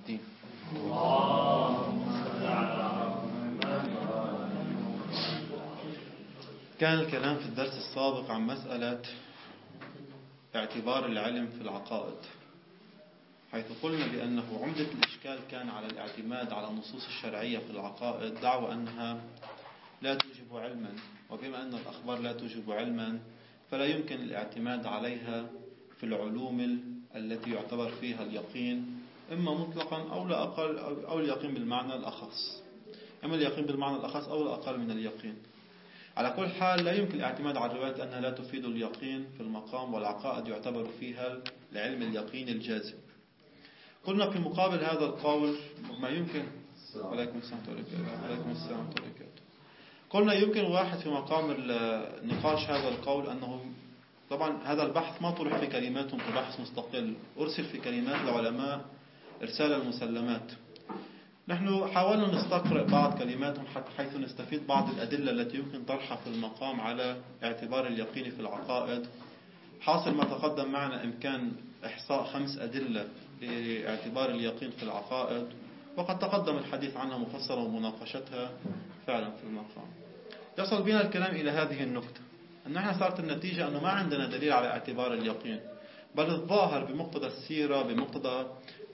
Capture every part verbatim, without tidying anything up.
الدين. كان الكلام في الدرس السابق عن مسألة اعتبار العلم في العقائد، حيث قلنا بأنه عمدة الإشكال كان على الاعتماد على النصوص الشرعية في العقائد، دعوى أنها لا توجب علما، وبما أن الأخبار لا توجب علما فلا يمكن الاعتماد عليها في العلوم التي يعتبر فيها اليقين إما مطلقا أو لا أقل أو اليقين بالمعنى الأخص، إما اليقين بالمعنى الأخص أو الأقل من اليقين. على كل حال لا يمكن الاعتماد على الروايات أنها لا تفيد اليقين في المقام، والعقائد يعتبر فيها العلم اليقين الجازم. قلنا في مقابل هذا القول ما يمكن عليكم السلام عليكم السلام قلنا يمكن واحد في مقام نقاش هذا القول أنه طبعا هذا البحث ما طرح في كلماتهم كبحث مستقل، أرسل في كلمات العلماء إرسال المسلمات. نحن حاولنا نستقرأ بعض كلماتهم حيث نستفيد بعض الأدلة التي يمكن طرحها في المقام على اعتبار اليقين في العقائد. حاصل ما تقدم معنا إمكان إحصاء خمس أدلة لاعتبار اليقين في العقائد، وقد تقدم الحديث عنها مفصلا ومناقشتها فعلا في المقام. يصل بنا الكلام إلى هذه النقطة، أن احنا صارت النتيجة أنه ما عندنا دليل على اعتبار اليقين، بل الظاهر بمقتضى السيرة بمقتضى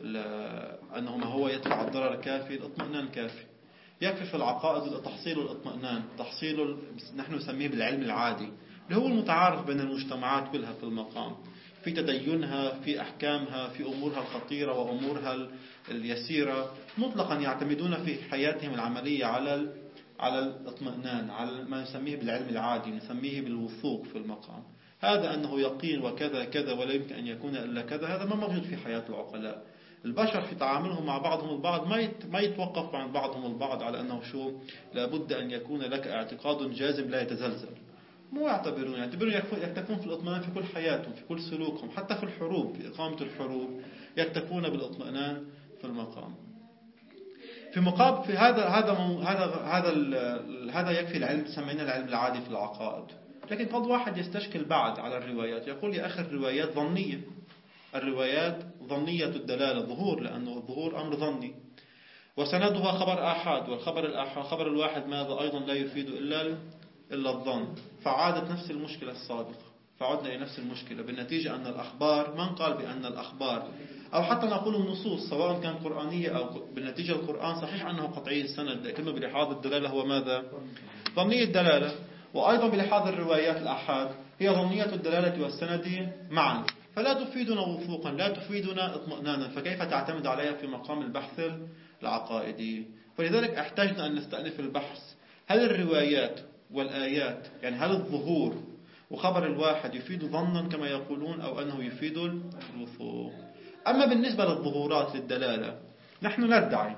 أنه ما هو يدفع الضرر كافي، الاطمئنان كافي. يكفي في العقائد تحصيل الاطمئنان، تحصيل نحن نسميه بالعلم العادي اللي هو المتعارف بين المجتمعات كلها في المقام، في تدينها، في أحكامها، في أمورها الخطيرة وأمورها اليسيرة، مطلقا يعتمدون في حياتهم العملية على على الاطمئنان، على ما نسميه بالعلم العادي، نسميه بالوثوق في المقام. هذا أنه يقين وكذا كذا ولا يمكن أن يكون إلا كذا، هذا ما موجود في حياة العقلاء. البشر في تعاملهم مع بعضهم البعض ما ما يتوقف عن بعضهم البعض على أنه شو لابد أن يكون لك اعتقاد جازم لا يتزلزل. مو يعتبرون يعتبرون يكتفون في الاطمئنان في كل حياتهم، في كل سلوكهم، حتى في الحروب، في إقامة الحروب يكتفون بالاطمئنان في المقام. في مقابل في هذا هذا هذا هذا هذا يكفي العلم سمينا العلم العادي في العقائد. لكن قد واحد يستشكل بعد على الروايات، يقول يا أخي الروايات ظنية، الروايات ظنية الدلالة، ظهور، لأنه الظهور أمر ظني، وسندها خبر آحاد، والخبر الآحاد خبر الواحد ماذا أيضا لا يفيد إلا إلا الظن. فعادت نفس المشكلة السابقة، فعدنا إلى نفس المشكلة، بالنتيجة أن الأخبار من قال بأن الأخبار أو حتى نقول النصوص سواء كان قرآنية أو بالنتيجة القرآن صحيح أنه قطعي السند، لكنه بلحاظ الدلالة هو ماذا؟ ظنية الدلالة. وأيضا بلحاظ الروايات الآحاد هي ظنية الدلالة والسند معا، فلا تفيدنا وثوقا، لا تفيدنا اطمئنانا، فكيف تعتمد عليها في مقام البحث العقائدي؟ فلذلك احتاجنا أن نستأنف البحث، هل الروايات والآيات يعني هل الظهور وخبر الواحد يفيد ظنا كما يقولون أو أنه يفيد الوثوق؟ أما بالنسبة للظهورات للدلالة نحن ندعي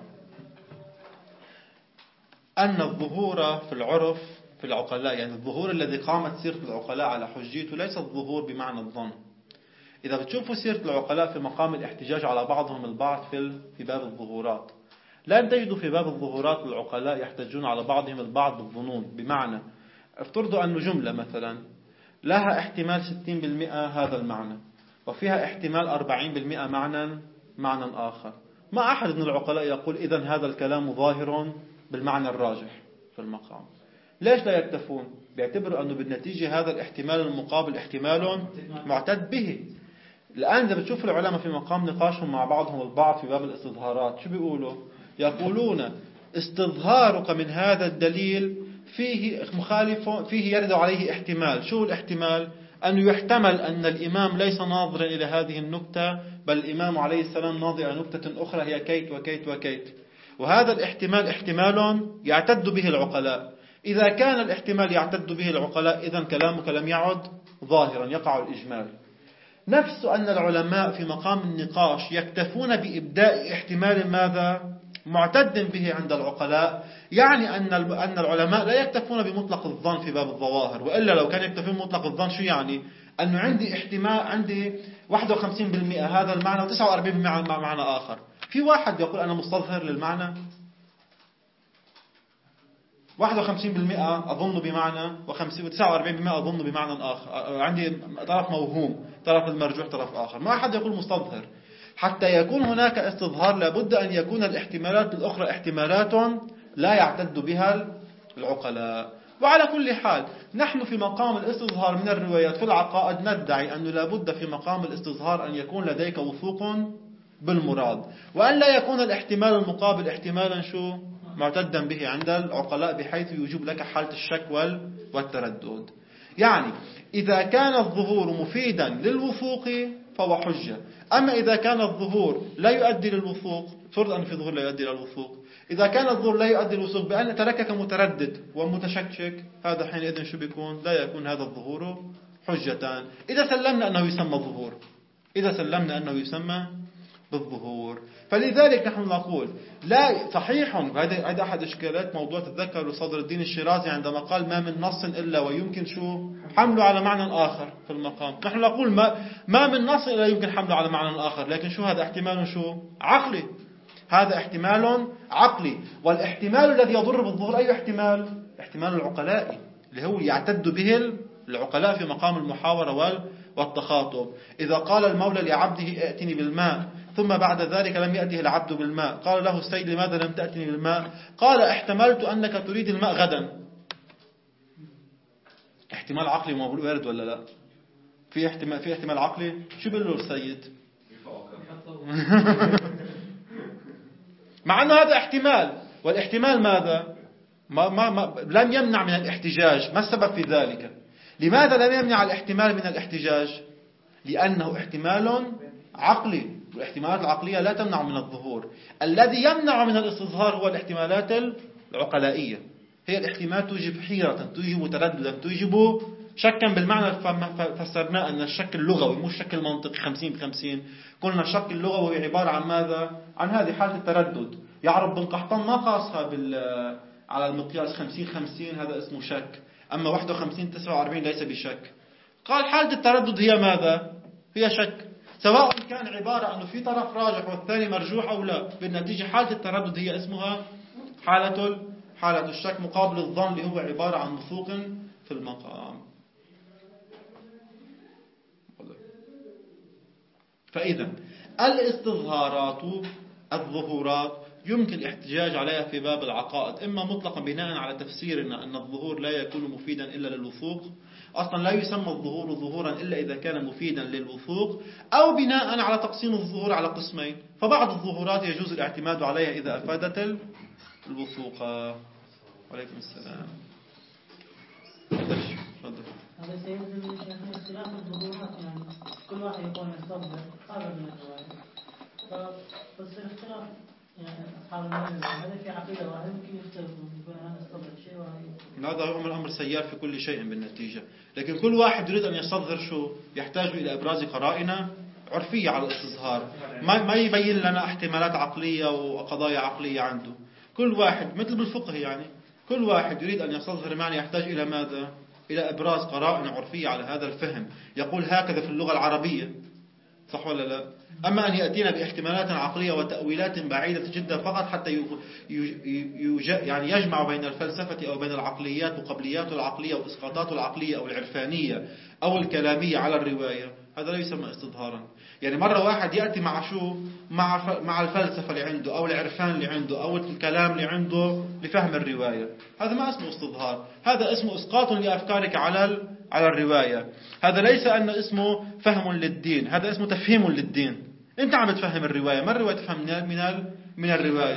أن الظهور في العرف في العقلاء، يعني الظهور الذي قامت سيرة العقلاء على حجيته ليس الظهور بمعنى الظن. إذا بتشوفوا سيرة العقلاء في مقام الاحتجاج على بعضهم البعض في في باب الظهورات، لا تجدوا في باب الظهورات العقلاء يحتجون على بعضهم البعض بالظنون. بمعنى افترضوا أن جملة مثلا لها احتمال ستين بالمئة هذا المعنى، وفيها احتمال أربعين بالمئة معنى معنى آخر، ما أحد من العقلاء يقول إذن هذا الكلام ظاهر بالمعنى الراجح في المقام. ليش لا يكتفون؟ بيعتبروا أنه بالنتيجة هذا الاحتمال المقابل احتمال معتد به. الآن إذا بتشوف العلماء في مقام نقاشهم مع بعضهم البعض في باب الاستظهارات شو بيقولوا؟ يقولون استظهارك من هذا الدليل فيه مخالف، فيه يرد عليه احتمال. شو الاحتمال؟ أنه يحتمل أن الإمام ليس ناظرا إلى هذه النكتة، بل الإمام عليه السلام ناظر إلى نكتة أخرى هي كيت وكيت وكيت، وهذا الاحتمال احتمال يعتد به العقلاء. إذا كان الاحتمال يعتد به العقلاء إذن كلامك لم يعد ظاهرا، يقع الإجمال. نفس أن العلماء في مقام النقاش يكتفون بإبداء احتمال ماذا؟ معتد به عند العقلاء، يعني أن أن العلماء لا يكتفون بمطلق الظن في باب الظواهر، وإلا لو كان يكتفون بمطلق الظن شو يعني؟ أنه عندي احتمال عندي واحد وخمسين بالمئة هذا المعنى وتسعة وأربعين بالمئة معنى آخر. في واحد يقول أنا مستظهر للمعنى واحد وخمسين بالمئة أظن بمعنى وتسعة وأربعين بالمئة أظن بمعنى آخر، عندي طرف موهوم، طرف المرجوح طرف آخر، ما أحد يقول مستظهر. حتى يكون هناك استظهار لابد أن يكون الاحتمالات الأخرى احتمالات لا يعتد بها العقلاء. وعلى كل حال نحن في مقام الاستظهار من الروايات في العقائد ندعي أنه لابد في مقام الاستظهار أن يكون لديك وثوق بالمراد، وأن لا يكون الاحتمال المقابل احتمالا شو معتدا به عند العقلاء بحيث يوجب لك حالة الشك والتردد. يعني إذا كان الظهور مفيدا للوثوق فهو حجة، أما إذا كان الظهور لا يؤدي للوثوق، فرض أن في ظهور لا يؤدي للوثوق، إذا كان الظهور لا يؤدي للوثوق بأن تركك متردد ومتشكك، هذا حينئذ شو بيكون؟ لا يكون هذا الظهور حجتان إذا سلمنا أنه يسمى الظهور، إذا سلمنا أنه يسمى بالظهور. فلذلك نحن نقول لا صحيح، هذا أحد إشكالات موضوع تذكر صدر الدين الشيرازي عندما قال ما من نص إلا ويمكن شو حمله على معنى آخر في المقام. نحن نقول ما, ما من نص إلا يمكن حمله على معنى آخر، لكن شو هذا احتمال شو عقلي، هذا احتمال عقلي. والاحتمال الذي يضر بالظهور أي احتمال؟ احتمال العقلاء اللي هو يعتد به العقلاء في مقام المحاورة والتخاطب. إذا قال المولى لعبده ائتني بالماء ثم بعد ذلك لم يأته العبد بالماء، قال له السيد لماذا لم تأتني بالماء؟ قال احتملت أنك تريد الماء غدا. احتمال عقلي ما بقول وارد ولا لا؟ في احتمال في احتمال عقلي. شو بيقول له السيد؟ مع أنه هذا احتمال، والاحتمال ماذا؟ ما ما ما لم يمنع من الاحتجاج. ما السبب في ذلك؟ لماذا لم يمنع الاحتمال من الاحتجاج؟ لأنه احتمال عقلي، والاحتمالات العقلية لا تمنع من الظهور. الذي يمنع من الاستظهار هو الاحتمالات العقلائية، هي الاحتمالات توجب حيرة، توجب ترددا، توجب شكا بالمعنى فسرناه أن الشك اللغوي مش الشك المنطقي خمسين بخمسين. قلنا الشك اللغوي عبارة عن ماذا؟ عن هذه حالة التردد. يعرف بن قحطان ما قاسها بال على المقياس خمسين خمسين، هذا اسمه شك، أما واحد وخمسين تسعة وأربعين ليس بشك. قال حالة التردد هي ماذا؟ هي شك، سواء كان عبارة أنه في طرف راجح والثاني مرجوح أو لا، بالنتيجة حالة التردد هي اسمها حالة حالة الشك مقابل الظن اللي هو عبارة عن وثوق في المقام. فإذا الاستظهارات الظهورات يمكن الاحتجاج عليها في باب العقائد، إما مطلقا بناء على تفسيرنا أن الظهور لا يكون مفيدا إلا للوثوق، أصلا لا يسمى الظهور ظهورا إلا إذا كان مفيدا للوثوق، أو بناء على تقسيم الظهور على قسمين، فبعض الظهورات يجوز الاعتماد عليها إذا أفادت الوثوق. وعليكم السلام. تفضل. هذا سيلزم من شيخنا اختلاف الظهورات، يعني كل واحد يقول يصدق هذا من الرواية، بس الاختلاف يعني أصحاب المذهب هذا في عقيدة واحدة ممكن يختلفوا يكون هذا الصدق شيء وهذا. هذا هو الأمر سيار في كل شيء بالنتيجة، لكن كل واحد يريد أن يصدر شو يحتاج إلى إبراز قرائن عرفية على الاستظهار، ما ما يبين لنا احتمالات عقلية وقضايا عقلية عنده. كل واحد مثل بالفقه، يعني كل واحد يريد أن يستظهر معنى يحتاج إلى ماذا؟ إلى إبراز قرائن عرفية على هذا الفهم، يقول هكذا في اللغة العربية، صح ولا لا؟ أما أن يأتينا باحتمالات عقلية وتأويلات بعيدة جدا فقط حتى يعني يجمع بين الفلسفة أو بين العقليات وقبليات العقلية وإسقاطات العقلية أو العرفانية أو الكلامية على الرواية، هذا لا يسمى استظهارا. يعني مرة واحد يأتي مع شو؟ مع مع الفلسفة اللي عنده أو العرفان اللي عنده أو الكلام اللي عنده لفهم الرواية، هذا ما اسمه استظهار، هذا اسمه إسقاط لأفكارك على على الرواية. هذا ليس أن اسمه فهم للدين، هذا اسمه تفهيم للدين. أنت عم بتفهم الرواية، ما الرواية تفهم من من من الرواية.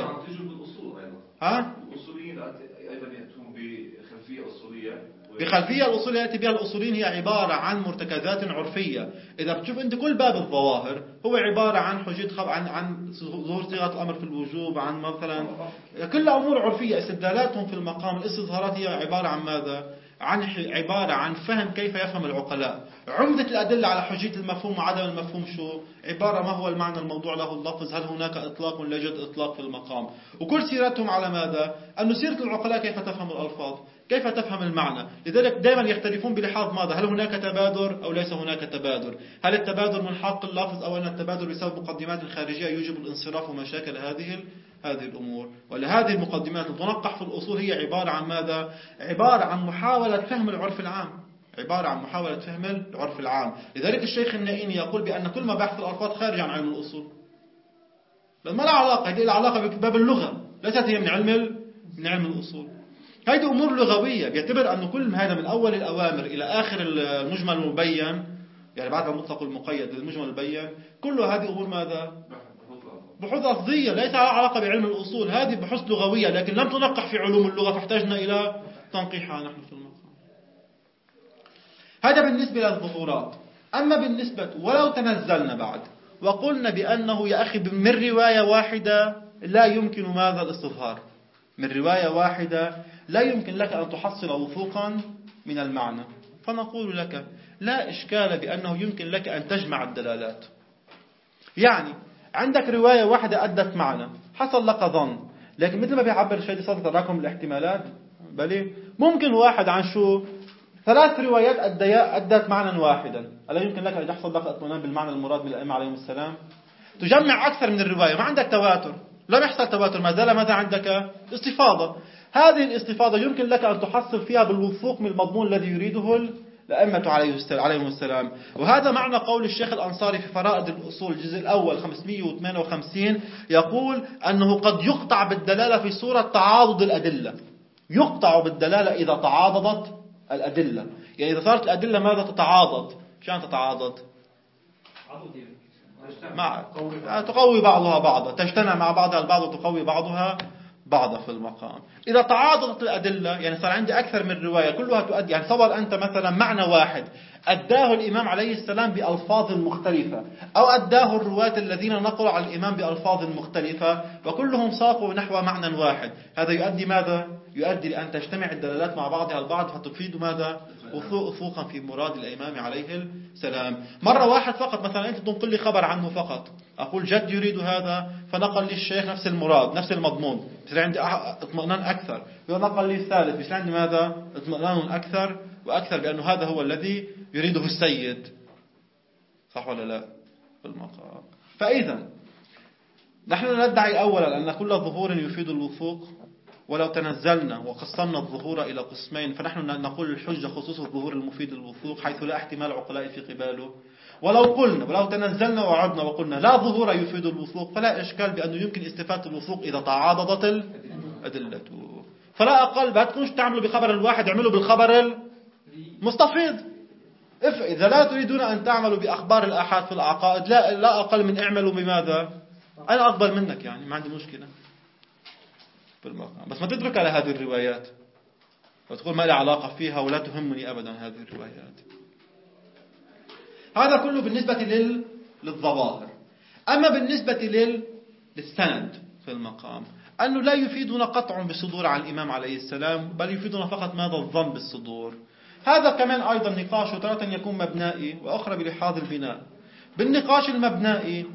ها؟ الأصوليين أيضا يأتون بخلفية أصولية. بخلفية الأصولية يأتي بها الأصوليين هي عبارة عن مرتكزات عرفية. إذا بتشوف أنت كل باب الظواهر هو عبارة عن حجة خب عن عن ظهور صيغة الأمر في الوجوب، عن مثلا كل أمور عرفية. استدلالاتهم في المقام الاستظهارات هي عبارة عن ماذا؟ عن عبارة عن فهم كيف يفهم العقلاء. عمدة الأدلة على حجية المفهوم وعدم المفهوم شو؟ عبارة ما هو المعنى الموضوع له اللفظ، هل هناك إطلاق ولا يوجد إطلاق في المقام. وكل سيرتهم على ماذا؟ أن سيرة العقلاء كيف تفهم الألفاظ، كيف تفهم المعنى. لذلك دائما يختلفون بلحاظ ماذا؟ هل هناك تبادر أو ليس هناك تبادر؟ هل التبادر من حق اللفظ أو أن التبادر بسبب مقدمات خارجية يوجب الانصراف ومشاكل هذه هذه الأمور. ولهذه المقدمات المتنقح في الأصول هي عبارة عن ماذا؟ عبارة عن محاولة فهم العرف العام، عبارة عن محاولة فهم العرف العام. لذلك الشيخ النائيني يقول بأن كل مباحث الألفاظ خارج عن علم الأصول، ما لها علاقة، هذه العلاقة بباب اللغة، ليست هي من علم من علم الأصول. هذه أمور لغوية، بيعتبر أن كل هذا من أول الأوامر إلى آخر المجمل المبين، يعني بعد المطلق والمقيد للمجمل المبين، كل هذه أمور ماذا؟ بحوث لفظية، ليس لها علاقة بعلم الأصول، هذه بحوث لغوية، لكن لم تنقح في علوم اللغة فاحتاجنا إلى تنقيحها نحن في المقام. هذا بالنسبة للظهورات. أما بالنسبة ولو تنزلنا بعد وقلنا بأنه يا أخي من رواية واحدة لا يمكن ماذا الاستظهار، من رواية واحدة لا يمكن لك أن تحصل وثوقا من المعنى، فنقول لك لا إشكال بأنه يمكن لك أن تجمع الدلالات. يعني عندك رواية واحدة أدت معنى، حصل لك ظن، لكن مثل ما بيعبر الشيخ صادق تراكم الاحتمالات، بل ممكن واحد عن شو ثلاث روايات أدت معنى واحدا، ألا يمكن لك أن يحصل لك اطمئنان بالمعنى المراد من الأئمة عليهم السلام؟ تجمع أكثر من الرواية، ما عندك تواتر، لم يحصل تواتر، ما زال ماذا عندك؟ استفاضة. هذه الاستفاضة يمكن لك أن تحصل فيها بالوثوق من المضمون الذي يريده الأئمة عليهم السلام. وهذا معنى قول الشيخ الأنصاري في فرائض الأصول الجزء الأول خمسمئة وثمانية وخمسين، يقول أنه قد يقطع بالدلالة في صورة تعاضد الأدلة، يقطع بالدلالة إذا تعاضدت الأدلة، يعني إذا صارت الأدلة ماذا تتعاضد؟ شان تتعاضد؟ مع تقوي بعضها بعضا، تجتمع مع بعضها البعض وتقوي بعضها بعضا في المقام. إذا تعاضدت الأدلة، يعني صار عندي أكثر من رواية كلها تؤدي، يعني صور أنت مثلا معنى واحد أداه الإمام عليه السلام بألفاظ مختلفة، أو أداه الرواة الذين نقلوا على الإمام بألفاظ مختلفة، وكلهم ساقوا نحو معنى واحد. هذا يؤدي ماذا؟ يؤدي لأن تجتمع الدلالات مع بعضها البعض فتفيد ماذا؟ وثوقا في مراد الإمام عليه السلام. مرة واحد فقط، مثلا أنت تنقل لي خبر عنه فقط، أقول جد يريد هذا، فنقل لي الشيخ نفس المراد نفس المضمون، بصير عندي اطمئنان أكثر. ونقل لي الثالث، بصير عندي ماذا؟ اطمئنان أكثر وأكثر، بأنه هذا هو الذي يريده السيد. صح ولا لا؟ في المقام. فإذا نحن ندعي أولا أن كل ظهور يفيد الوثوق، ولو تنزلنا وقسمنا الظهور إلى قسمين فنحن نقول الحجة خصوص الظهور المفيد للوثوق حيث لا احتمال عقلاء في قباله. ولو قلنا ولو تنزلنا وعدنا وقلنا لا ظهور يفيد الوثوق، فلا إشكال بأنه يمكن استفادة الوثوق إذا تعاضدت الأدلة. فلا أقل ما تكونش تعملوا بخبر الواحد، اعملوا بالخبر المستفيض. إذا لا تريدون أن تعملوا بأخبار الآحاد في العقائد، لا لا أقل من اعملوا بماذا؟ أنا أقبل منك، يعني ما عندي مشكلة بالمقام، بس ما تترك على هذه الروايات وتقول ما لي علاقة فيها ولا تهمني أبدا هذه الروايات. هذا كله بالنسبة لل... للظواهر. أما بالنسبة لل... للسند في المقام، أنه لا يفيدنا قطع بالصدور عن الإمام عليه السلام، بل يفيدنا فقط ماذا؟ الظن بالصدور. هذا كمان أيضا نقاش تارة يكون مبنائي وأخرى بلحاظ البناء. بالنقاش المبنائي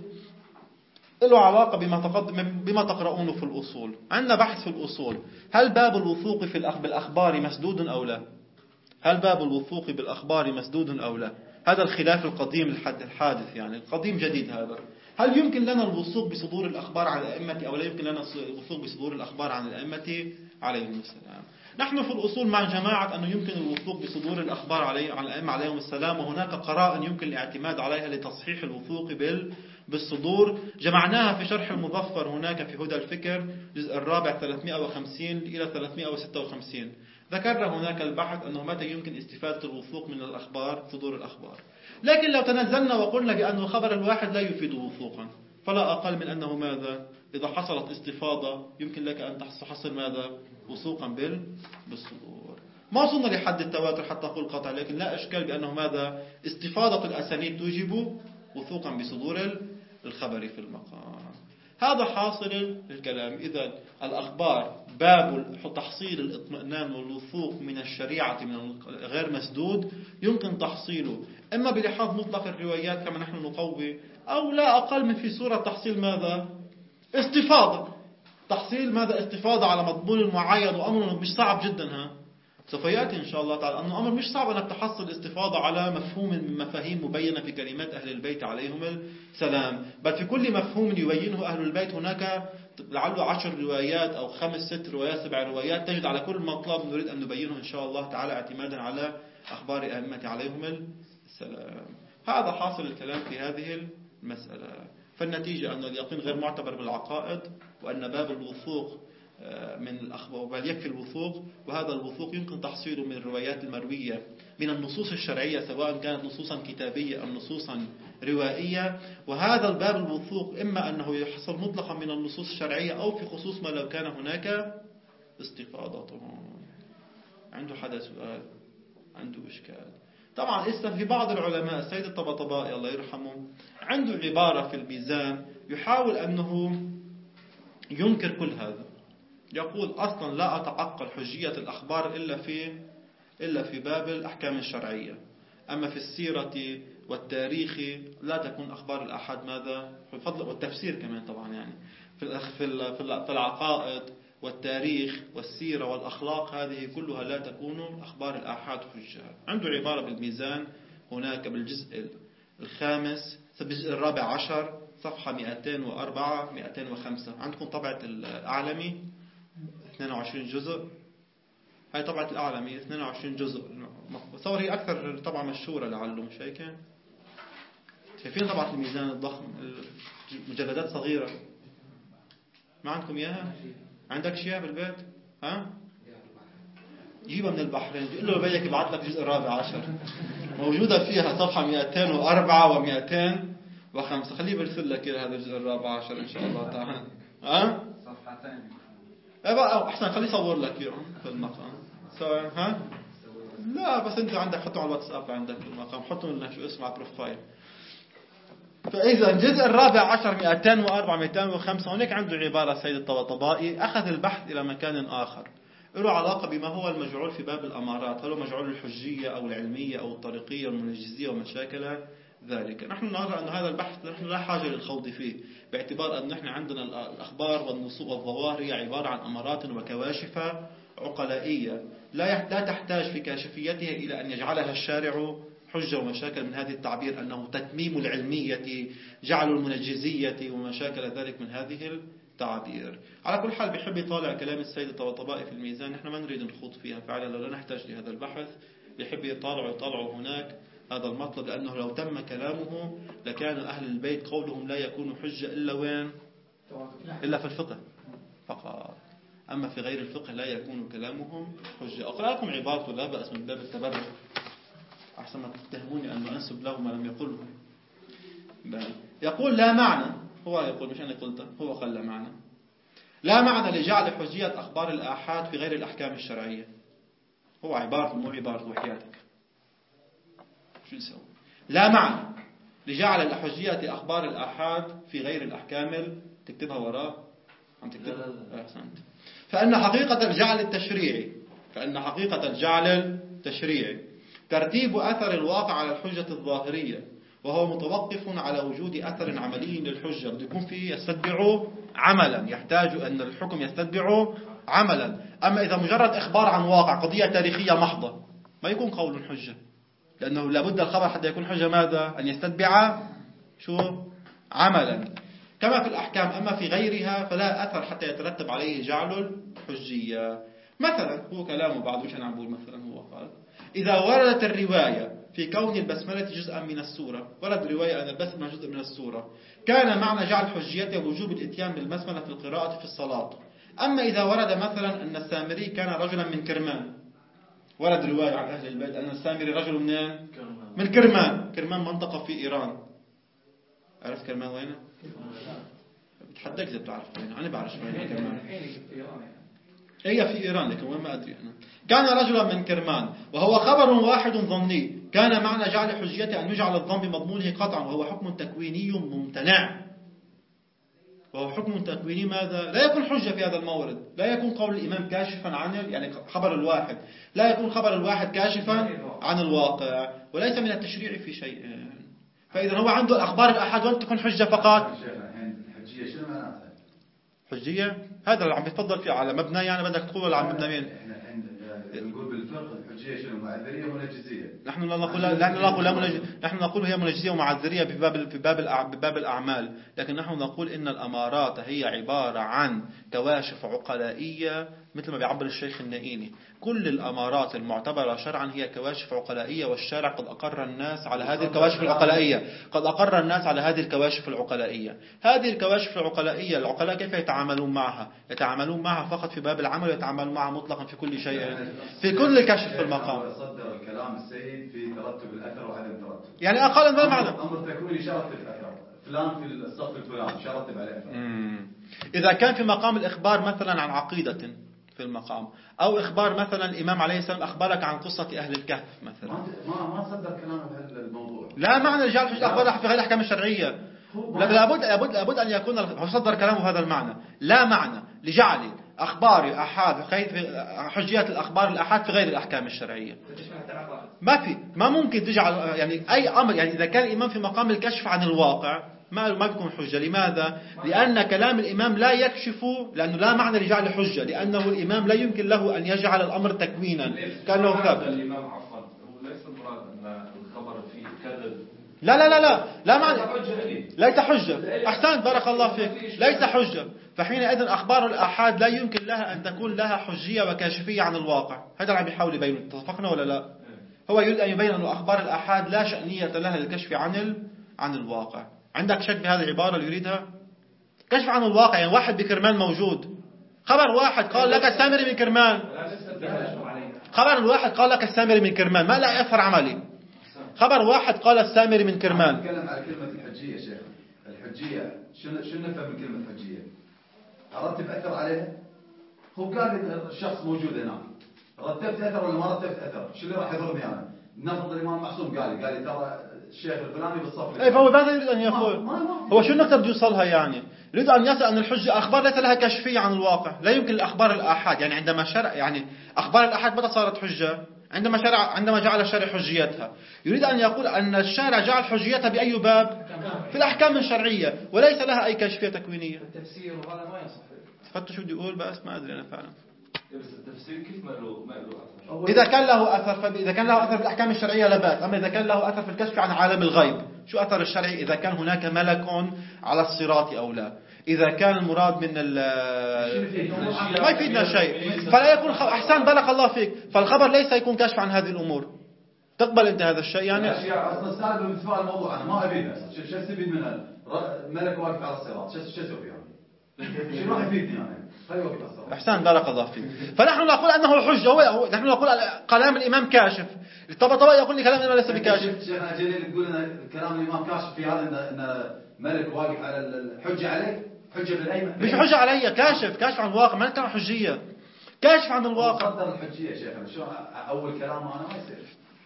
له علاقة بما تقدم بما تقرؤونه في الأصول. عندنا بحث في الأصول، هل باب الوثوق في الأخ بالأخبار مسدود أو لا؟ هل باب الوثوق بالأخبار مسدود أو لا؟ هذا الخلاف القديم الحادث، يعني القديم جديد هذا. هل يمكن لنا الوثوق بصدور الأخبار عن الأئمة أو لا يمكن لنا الوثوق بصدور الأخبار عن الأئمة عليهم السلام؟ نحن في الأصول مع جماعة أنه يمكن الوثوق بصدور الأخبار عليه عن الأئمة عليهم السلام، وهناك قرائن يمكن الاعتماد عليها لتصحيح الوثوق بال بالصدور. جمعناها في شرح المظفر هناك في هدى الفكر جزء الرابع ثلاثمئة وخمسين إلى ثلاثمئة وستة وخمسين. ذكرنا هناك البحث أنه متى يمكن استفادة الوثوق من الأخبار، صدور الأخبار. لكن لو تنزلنا وقلنا بأن الخبر الواحد لا يفيد وثوقا، فلا أقل من أنه ماذا؟ إذا حصلت استفاضة يمكن لك أن تحصل ماذا؟ وثوقا بال بالصدور. ما وصلنا لحد التواتر حتى أقول قطع، لكن لا أشكال بأنه ماذا؟ استفاضة الأسانيد توجب وثوقا بصدور الخبر في المقام. هذا حاصل الكلام. إذا الأخبار باب تحصيل الاطمئنان والوثوق من الشريعة من غير مسدود يمكن تحصيله إما بلحاظ مطلق الروايات كما نحن نقوي، أو لا أقل من في صورة تحصيل ماذا؟ استفاضة. تحصيل ماذا؟ استفاضة على مضمون معين، وأمر مش صعب جدا. ها سوف يأتي إن شاء الله تعالى أنه أمر مش صعب أنك تحصل استفاضة على مفهوم من مفاهيم مبينة في كلمات أهل البيت عليهم السلام، بل في كل مفهوم يبينه أهل البيت هناك لعله عشر روايات أو خمس ست روايات سبع روايات تجد على كل مطلب نريد أن نبينه إن شاء الله تعالى اعتمادا على أخبار أئمة عليهم السلام. هذا حاصل الكلام في هذه المسألة. فالنتيجة أن اليقين غير معتبر بالعقائد، وأن باب الوثوق من الأخبار بل يكفي الوثوق، وهذا الوثوق يمكن تحصيله من الروايات المروية من النصوص الشرعية سواء كانت نصوصا كتابية أو نصوصا روائية. وهذا الباب الوثوق إما أنه يحصل مطلقا من النصوص الشرعية أو في خصوص ما لو كان هناك استفاضته. عنده حدا سؤال؟ عنده إشكال؟ طبعا إسلام في بعض العلماء السيد الطباطبائي الله يرحمه عنده عبارة في الميزان يحاول أنه ينكر كل هذا، يقول أصلا لا أتعقل حجية الأخبار إلا في إلا في باب الأحكام الشرعية، أما في السيرة والتاريخ لا تكون أخبار الآحاد ماذا فضل، والتفسير كمان طبعا يعني في في العقائد والتاريخ والسيرة والأخلاق هذه كلها لا تكون أخبار الآحاد حجة. عنده عبارة بالميزان هناك بالجزء الخامس بالجزء الرابع عشر صفحة مئتين وأربعة مئتين وخمسة. عندكم طبعة الأعلمي اثنين وعشرين جزء، هاي طبعة الأعلمي اثنين وعشرين جزء، بتصور هي أكثر طبعة مشهورة لعله مش هيك؟ شايفين طبعة الميزان الضخم مجلدات صغيرة، ما عندكم إياها؟ عندك شيء بالبيت؟ ها؟ جيبها من البحرين، قل له بدك يبعث لك جزء الرابع عشر موجودة فيها صفحة مئتين وأربعة ومئتين وخمسة. خليه برسل لك هذا الجزء الرابع عشر إن شاء الله تعالى. ها؟ صفحتين. إيه بقى أحسن خليه يصور لك إياهم في المقام. سواء ها؟ لا بس أنت عندك حطهم على الواتساب عندك في المقام، حطهم لنا شو اسمه على بروفايل. فإذا الجزء الرابع عشر مئتين وأربعة مئتين وخمسة هناك عنده عبارة سيد الطباطبائي أخذ البحث إلى مكان آخر له علاقة بما هو المجعول في باب الأمارات، هل هو مجعول الحجية أو العلمية أو الطريقية والمنجزية ومشاكل ذلك. نحن نرى أن هذا البحث نحن لا حاجة للخوض فيه، باعتبار أن نحن عندنا الأخبار والنصوص والظواهر هي عبارة عن أمارات وكواشف عقلائية لا لا تحتاج في كاشفيتها إلى أن يجعلها الشارع حجة ومشاكل من هذه التعبير أنه تتميم العلمية جعل المنجزية ومشاكل ذلك من هذه التعبير. على كل حال بيحب يطالع كلام السيد الطباطبائي في الميزان، نحن ما نريد نخوض فيها فعلا، لا نحتاج لهذا البحث. بيحب يطالع ويطالع هناك هذا المطلب، لأنه لو تم كلامه لكان أهل البيت قولهم لا يكون حجة إلا وين؟ إلا في الفقه فقط، أما في غير الفقه لا يكون كلامهم حجة. أقرأ لكم عبارته لا بأس من باب التبرع أحسن ما تتهموني أن أنسب له ما لم يقله. يقول لا معنى، هو يقول مش أنا قلت، هو قال لا معنى لا معنى لجعل حجية أخبار الآحاد في غير الأحكام الشرعية. هو عبارته مو عبارة وحياتك شو نسوي؟ لا معنى لجعل الحجية أخبار الآحاد في غير الأحكام، تكتبها وراه عم تكتبها أحسنت. فإن حقيقة الجعل التشريعي فإن حقيقة الجعل التشريعي ترتيب أثر الواقع على الحجة الظاهرية، وهو متوقف على وجود أثر عملي للحجة، بده يكون فيه يستتبع عملا، يحتاج أن الحكم يستتبع عملا. أما إذا مجرد إخبار عن واقع قضية تاريخية محضة ما يكون قول حجة، لأنه لابد الخبر حتى يكون حجة ماذا؟ أن يستتبع شو؟ عملا كما في الأحكام. أما في غيرها فلا أثر حتى يترتب عليه جعل الحجية. مثلا هو كلامه بعد وش أنا عم بقول، مثلا هو قال إذا وردت الرواية في كون البسملة جزءا من السورة، ورد رواية أن البسملة جزء من السورة، كان معنى جعل حجيته وجوب الاتيان بالبسملة في القراءة في الصلاة. أما إذا ورد مثلا أن السامري كان رجلا من كرمان، ورد رواية عن أهل البيت أن السامري رجل منين؟ من كرمان. كرمان منطقة في إيران. عرفت كرمان وينه؟ بتحدك إذا بتعرف وينه، أنا بعرف وين كرمان. هي في إيران لكن وين ما أدري أنا. كان رجلا من كرمان، وهو خبر واحد ظني، كان معنى جعل حجيته أن يجعل الظن بمضمونه قطعا، وهو حكم تكويني ممتنع. وهو حكم تكويني ماذا؟ لا يكون حجة في هذا المورد، لا يكون قول الإمام كاشفا عن يعني خبر الواحد، لا يكون خبر الواحد كاشفا عن الواقع، وليس من التشريع في شيء. فإذا هو عنده الأخبار الأحد وأن تكون حجة فقط. حجية شنو معناتها؟ حجية هذا اللي عم بتفضل فيه على مبنى، يعني بدك تقول على مبنى مين؟ نقول بالفقه الحجية شنو؟ معذرية ومنجزية. نحن لا نقول نحن لا نقول منج... نحن نقول هي منجزية ومعذرية في باب في باب الأع... بباب الأعمال، لكن نحن نقول إن الأمارات هي عبارة عن كواشف عقلائية مثل ما بيعبر الشيخ النائيني، كل الأمارات المعتبرة شرعا هي كواشف عقلائية، والشارع قد أقر الناس على هذه الكواشف العقلائية قد أقر الناس على هذه الكواشف العقلائية. هذه الكواشف العقلائية العقلاء كيف يتعاملون معها؟ يتعاملون معها فقط في باب العمل، ويتعاملون معها مطلقا في كل شيء، في كل الكشف في المقام. صدر الكلام السيد في ترتب الأثر وعدم ترتب، يعني أقل ما معنى أمر تكويني شرط الأثر فلان في الصف الفلاني شرط عليه أثر. إذا كان في مقام الإخبار مثلا عن عقيدة في المقام، أو إخبار مثلا الإمام عليه السلام أخبرك عن قصة أهل الكهف مثلا، ما ما صدر كلامه بهذا الموضوع. لا معنى رجال الحجة أخبار في غير الأحكام الشرعية. لابد لابد لابد أن يكون هو صدر كلامه بهذا المعنى. لا معنى لجعل أخبار أحاد حجية الأخبار الأحاد في غير الأحكام الشرعية. ما في ما ممكن تجعل يعني أي أمر، يعني إذا كان الإمام في مقام الكشف عن الواقع ما ما بيكون حجة. لماذا؟ لأن كلام الإمام لا يكشف، لأنه لا معنى لجعل حجة، لأنه الإمام لا يمكن له أن يجعل الأمر تكوينا كأنه ثابت. الإمام عفوا هو ليس مراد أن الخبر فيه كذب. لا لا لا لا لا معنى ليس حجة. أحسنت بارك الله فيك، ليس حجة. فحينئذ أخبار الآحاد لا يمكن لها أن تكون لها حجية وكاشفية عن الواقع. هذا اللي بيحاول يبين. اتفقنا ولا لا؟ هو يريد أن يبين أن أخبار الآحاد لا شأنية لها للكشف عن ال... عن الواقع. عندك شك بهذه العبارة اللي يريدها؟ كشف عن الواقع يعني واحد بكرمان موجود، خبر واحد قال لك السامري من كرمان، خبر الواحد قال لك السامري من كرمان ما لا أثر عملي. خبر واحد قال السامري من كرمان. نتكلم على كلمة الحجية شيخ. الحجية شنو شنو نفهم من كلمة حجية؟ رتب أثر عليها. هو قال الشخص موجود هنا، رتبت أثر ولا ما رتبت أثر؟ شو اللي راح يضرني أنا؟ نفرض الإمام معصوم قال لي قال لي ترى الشيخ الفلاني بالصف. اي فهو ماذا يريد ان يقول؟ هو شو النقطة بده يوصلها يعني؟ يريد ان يصل ان الحجة اخبار ليس لها كشفية عن الواقع، لا يمكن الاخبار الاحاد. يعني عندما شرع يعني اخبار الاحاد متى صارت حجة؟ عندما شرع عندما جعل الشارع حجيتها. يريد ان يقول ان الشارع جعل حجيتها باي باب؟ في الاحكام الشرعية، وليس لها اي كشفية تكوينية. التفسير وهذا ما يصح. تفتش شو بده يقول بس ما ادري انا فعلا. بس التفسير كيف ما له ما له أثر؟ إذا كان له أثر فإذا كان له أثر في الأحكام الشرعية لا بأس، أما إذا كان له أثر في الكشف عن عالم الغيب، شو أثر الشرعي إذا كان هناك ملك على الصراط أو لا؟ إذا كان المراد من ال ما يفيدنا شيء، فلا يكون أحسن بارك الله فيك، فالخبر ليس يكون كشف عن هذه الأمور. تقبل أنت هذا الشيء يعني؟ أصلا سالب من مثال الموضوع أنا ما أبيه. شو شو استفيد منها؟ ملك واقف على الصراط، شو شو أسوي يعني؟ شو راح يفيدني يعني؟ أحسن بارك الله فيك. فنحن نقول أنه حجة، هو نحن نقول كلام الإمام كاشف. طب طب يقول لي كلام الإمام ليس بكاشف. شيخنا جليل تقول أن كلام الإمام كاشف في هذا إن إن ملك واقف على الحجة عليه، حجة بالأيمن. مش حجة علي، كاشف كاشف عن الواقع، ما كان حجية، كاشف عن الواقع. صدر الحجية شيخنا، شو أول كلام أنا ما يصير.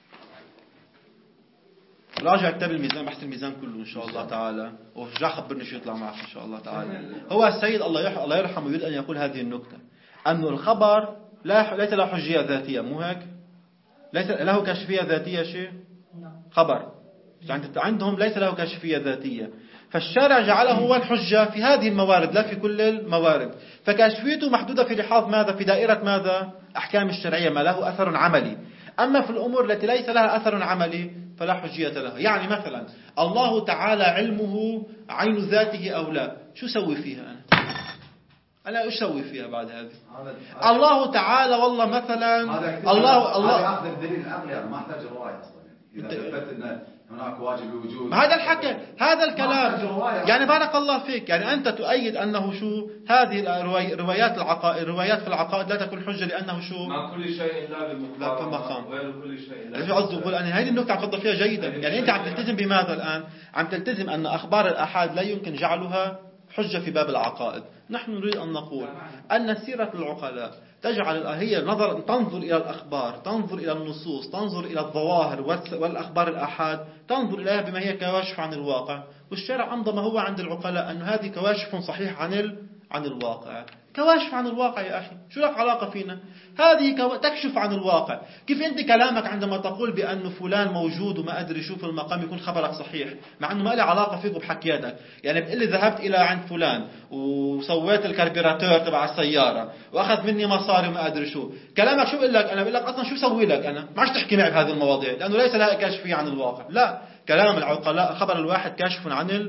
راجع كتاب الميزان، بحث الميزان كله إن شاء الله تعالى، ورجع خبرني شو يطلع معك إن شاء الله تعالى. هو السيد الله يرحمه الله يرحمه يريد أن يقول هذه النكتة، أن الخبر لا ليس له حجية ذاتية، مو هيك؟ ليس له كشفية ذاتية شيء؟ خبر يعني عندهم ليس له كشفية ذاتية، فالشارع جعله هو الحجة في هذه الموارد لا في كل الموارد، فكشفيته محدودة في لحاظ ماذا؟ في دائرة ماذا؟ أحكام الشرعية ما له أثر عملي. أما في الأمور التي ليس لها أثر عملي فلا حجية له. يعني مثلا الله تعالى علمه عين ذاته أو لا، شو سوي فيها أنا؟ أنا إيش سوي فيها بعد هذه؟ الله تعالى والله مثلا الله الله هذا أخذ الدليل العقلي، أنا ما أحتاج الرواية أصلا. إذا ثبت أن هناك واجب الوجود، هذا الحكي هذا الكلام يعني بارك الله فيك. يعني أنت تؤيد أنه شو هذه الروايات العقائد الروايات في العقائد لا تكون حجة لأنه شو ما كل شيء إلا بالمقام وغير كل شيء لا. اللي قصدي أقول أنا هذه النقطة عم تفضل فيها جيدا. يعني أنت عم تلتزم بماذا الآن؟ عم تلتزم أن أخبار الآحاد لا يمكن جعلها حجة في باب العقائد. نحن نريد أن نقول أن سيرة العقلاء تجعل هي نظر تنظر إلى الأخبار، تنظر إلى النصوص، تنظر إلى الظواهر والأخبار الآحاد، تنظر إليها بما هي كواشف عن الواقع. والشارع أمضى ما هو عند العقلاء أن هذه كواشف صحيح عن ال... عن الواقع. كواشف عن الواقع يا أخي، شو لك علاقة فينا؟ هذه كو... تكشف عن الواقع. كيف أنت كلامك عندما تقول بأن فلان موجود وما أدري شو في المقام يكون خبرك صحيح مع أنه ما له علاقة فيك وبحكياتك؟ يعني بتقول لي ذهبت إلى عند فلان وسويت الكربيراتور تبع السيارة وأخذ مني مصاري وما أدري شو، كلامك شو بقول لك؟ أنا بقول لك أصلا شو سوي لك أنا؟ ما عادش تحكي معي بهذه المواضيع لأنه ليس لها كاشف عن الواقع. لا، كلام العقلاء خبر الواحد كاشف عن ال...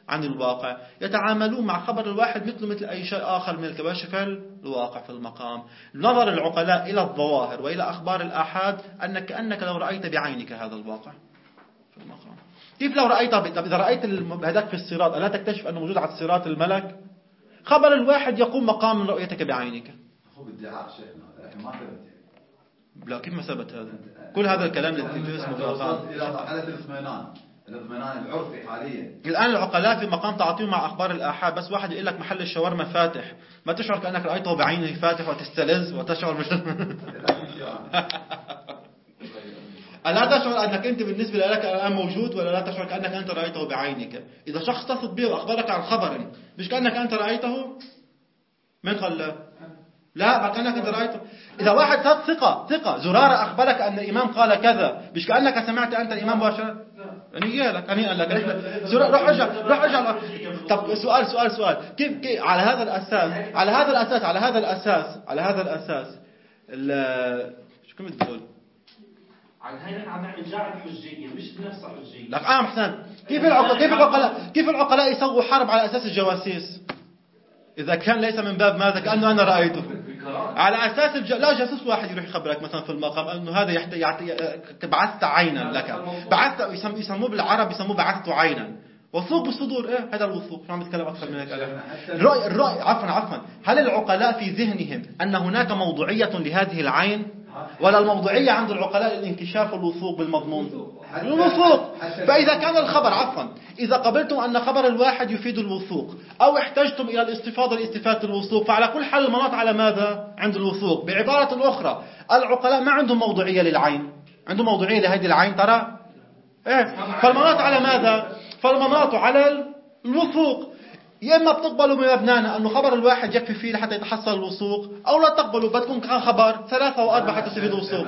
عن الواقع، يتعاملون مع خبر الواحد مثل مثل أي شيء آخر من الكواشف الواقع في المقام. نظر العقلاء إلى الظواهر وإلى أخبار الآحاد أنك كأنك لو رأيت بعينك هذا الواقع في المقام. كيف لو رأيت إذا رأيت هذاك في الصراط ألا تكتشف أنه موجود على الصراط الملك؟ خبر الواحد يقوم مقام من رؤيتك بعينك. هو ادعاء شيخنا لكن ما ثبت. لا كيف ما ثبت هذا؟ كل هذا الكلام الذي في اسمه وصلت إلى مرحلة الاطمئنان، الاطمئنان العرفي حاليا. الآن العقلاء في مقام تعاطيهم مع أخبار الآحاد، بس واحد يقول لك محل الشاورما فاتح، ما تشعر كأنك رأيته بعينه فاتح وتستلذ وتشعر مش ألا تشعر أنك أنت بالنسبة لك الآن موجود، ولا لا تشعر كأنك أنت رأيته بعينك؟ إذا شخص تثق به وأخبرك عن خبر مش كأنك أنت رأيته، من قال لا ما كأنك أنت رأيته؟ إذا واحد ثقة ثقة زرارة أخبرك أن الإمام قال كذا، مش كأنك سمعت أنت الإمام مباشرة؟ أني لك أني قال لك روح ارجع روح ارجع. طب سؤال سؤال سؤال كيف, كيف على هذا الأساس على هذا الأساس على هذا الأساس على هذا الأساس شو كم تقول؟ عن هاي نحن عم نعمل جعل حجية مش بنفس حجية. لك آه محسن كيف العقلاء كيف العقلاء كيف العقلاء يسووا حرب على أساس الجواسيس؟ إذا كان ليس من باب ماذا كأنه أنا رأيته على أساس الج... لا جاسوس واحد يروح يخبرك مثلا في المقام أنه هذا يحت... يعت... بعثت عينا لك، بعثت يسم... يسموه بالعرب يسموه بعثت عينا. وثوق بالصدور إيه هذا الوثوق، شو عم نتكلم أكثر من هيك؟ الرؤي الرؤي عفوا عفوا هل العقلاء في ذهنهم أن هناك موضوعية لهذه العين، ولا الموضوعية عند العقلاء الانكشاف والوثوق بالمضمون؟ الوثوق. فإذا كان الخبر عفوا إذا قبلتم أن خبر الواحد يفيد الوثوق أو احتجتم إلى الاستفاضة لاستفادة الوثوق، فعلى كل حال المناط على ماذا؟ عند الوثوق. بعبارة أخرى العقلاء ما عندهم موضوعية للعين، عندهم موضوعية لهذه العين ترى إيه؟ فالمناط على ماذا؟ فالمناط على الوثوق. يا إما بتقبلوا بمبنانا أنه خبر الواحد يكفي فيه لحتى يتحصل الوثوق، أو لا تقبلوا بدكم كان خبر ثلاثة وأربعة حتى تفيد الوثوق.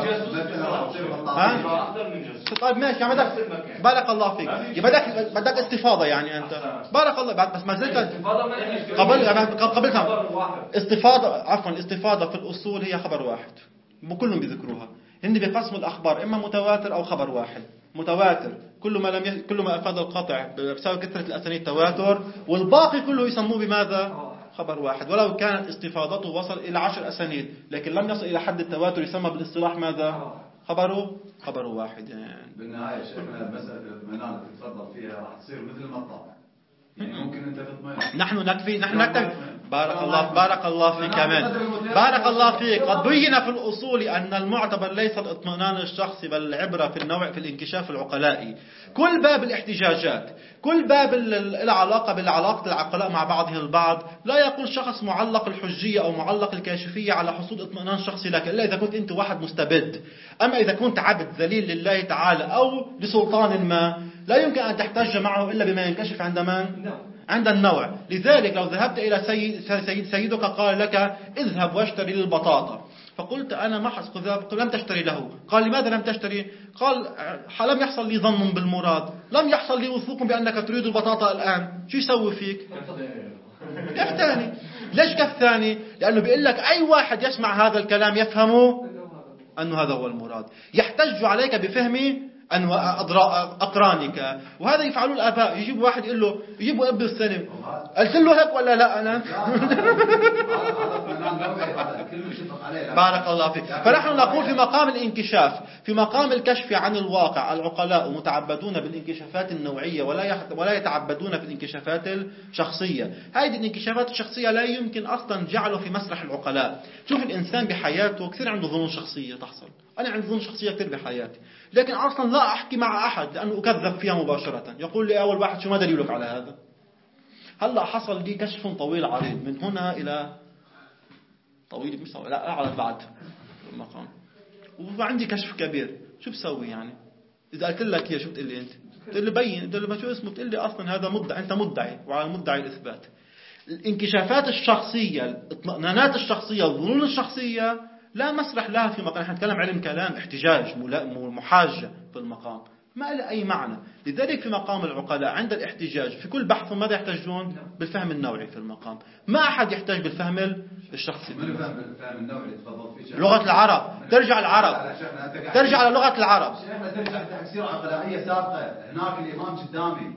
ها؟ طيب ماشي يعني بدك بارك الله فيك بدك بدك استفاضة يعني أنت بارك الله بعد بس ما زلت قبل قبلتها استفاضة عفوا استفاضة في الأصول هي خبر واحد كلهم بيذكروها. هن بقسم الأخبار إما متواتر أو خبر واحد. متواتر كل ما لم ي... كل ما أفاد القطع بسبب كثرة الأسانيد تواتر، والباقي كله يسموه بماذا؟ خبر واحد. ولو كانت استفاضته وصل إلى عشر أسانيد لكن لم يصل إلى حد التواتر يسمى بالاصطلاح ماذا؟ خبره خبره واحد. يعني بالنهاية شيخنا مسألة الاطمئنان اللي تتفضل فيها راح تصير مثل ما الطبع، يعني ممكن أنت تطمئن. نحن نكفي نحن نكتفي. بارك الله بارك الله فيك كمان بارك الله فيك. قد بين في الأصول أن المعتبر ليس الاطمئنان الشخصي بل العبرة في النوع في الانكشاف العقلائي. كل باب الاحتجاجات كل باب العلاقة بالعلاقة العقلاء مع بعضهم البعض لا يقول شخص معلق الحجية أو معلق الكاشفية على حصول اطمئنان شخصي لك إلا إذا كنت أنت واحد مستبد. أما إذا كنت عبد ذليل لله تعالى أو لسلطان ما لا يمكن أن تحتج معه إلا بما ينكشف عند من؟ عند النوع. لذلك لو ذهبت إلى سيد سيد سيدك قال لك اذهب واشتري البطاطا، فقلت أنا ما حصل لم تشتري له، قال لماذا لم تشتري؟ قال لم يحصل لي ظن بالمراد، لم يحصل لي وثوق بأنك تريد البطاطا الآن، شو يسوي فيك؟ كيف ثاني؟ ليش كيف ثاني؟ لأنه بيقول لك أي واحد يسمع هذا الكلام يفهمه أنه هذا هو المراد، يحتج عليك بفهم أقرانك. وهذا يفعلوا الآباء، يجيب واحد يقول له يجيبوا ابن السنة قلت له هيك ولا لا أنا بارك الله فيك. فنحن نقول في مقام الانكشاف في مقام الكشف عن الواقع العقلاء متعبدون بالانكشافات النوعية ولا ولا يتعبدون في الانكشافات الشخصية. هذه الانكشافات الشخصية لا يمكن أصلا جعله في مسرح العقلاء. شوف الإنسان بحياته كثير عنده ظنون شخصية تحصل، أنا عندي ظنون شخصية كثير بحياتي لكن أصلا لا أحكي مع أحد لأنه أكذب فيها مباشرة. يقول لي أول واحد شو ما دليلك على هذا؟ هلأ حصل لي كشف طويل عريض من هنا إلى طويل مش طويل لا أعلى بعد المقام، وعندي كشف كبير، شو بسوي يعني؟ إذا قلت لك هي شو بتقول لي أنت؟ بتقول لي بين، بتقول لي ما شو اسمه؟ بتقول لي أصلا هذا مدعي، أنت مدعي وعلى المدعي الإثبات. الانكشافات الشخصية الاطمئنانات الشخصية الظنون الشخصية لا مسرح لها في مقام. نحن نتكلم علم كلام احتجاج محاجة في المقام ما له أي معنى. لذلك في مقام العقلاء عند الاحتجاج في كل بحث ماذا يحتاجون؟ بالفهم النوعي في المقام. ما أحد يحتاج بالفهم الشخصي. بالفهم النوعي تفضل فيه لغة العرب ترجع العرب ترجع على لغة العرب. شيخنا ترجع تفسير عقلائية سابقة. هناك الإمام قدامي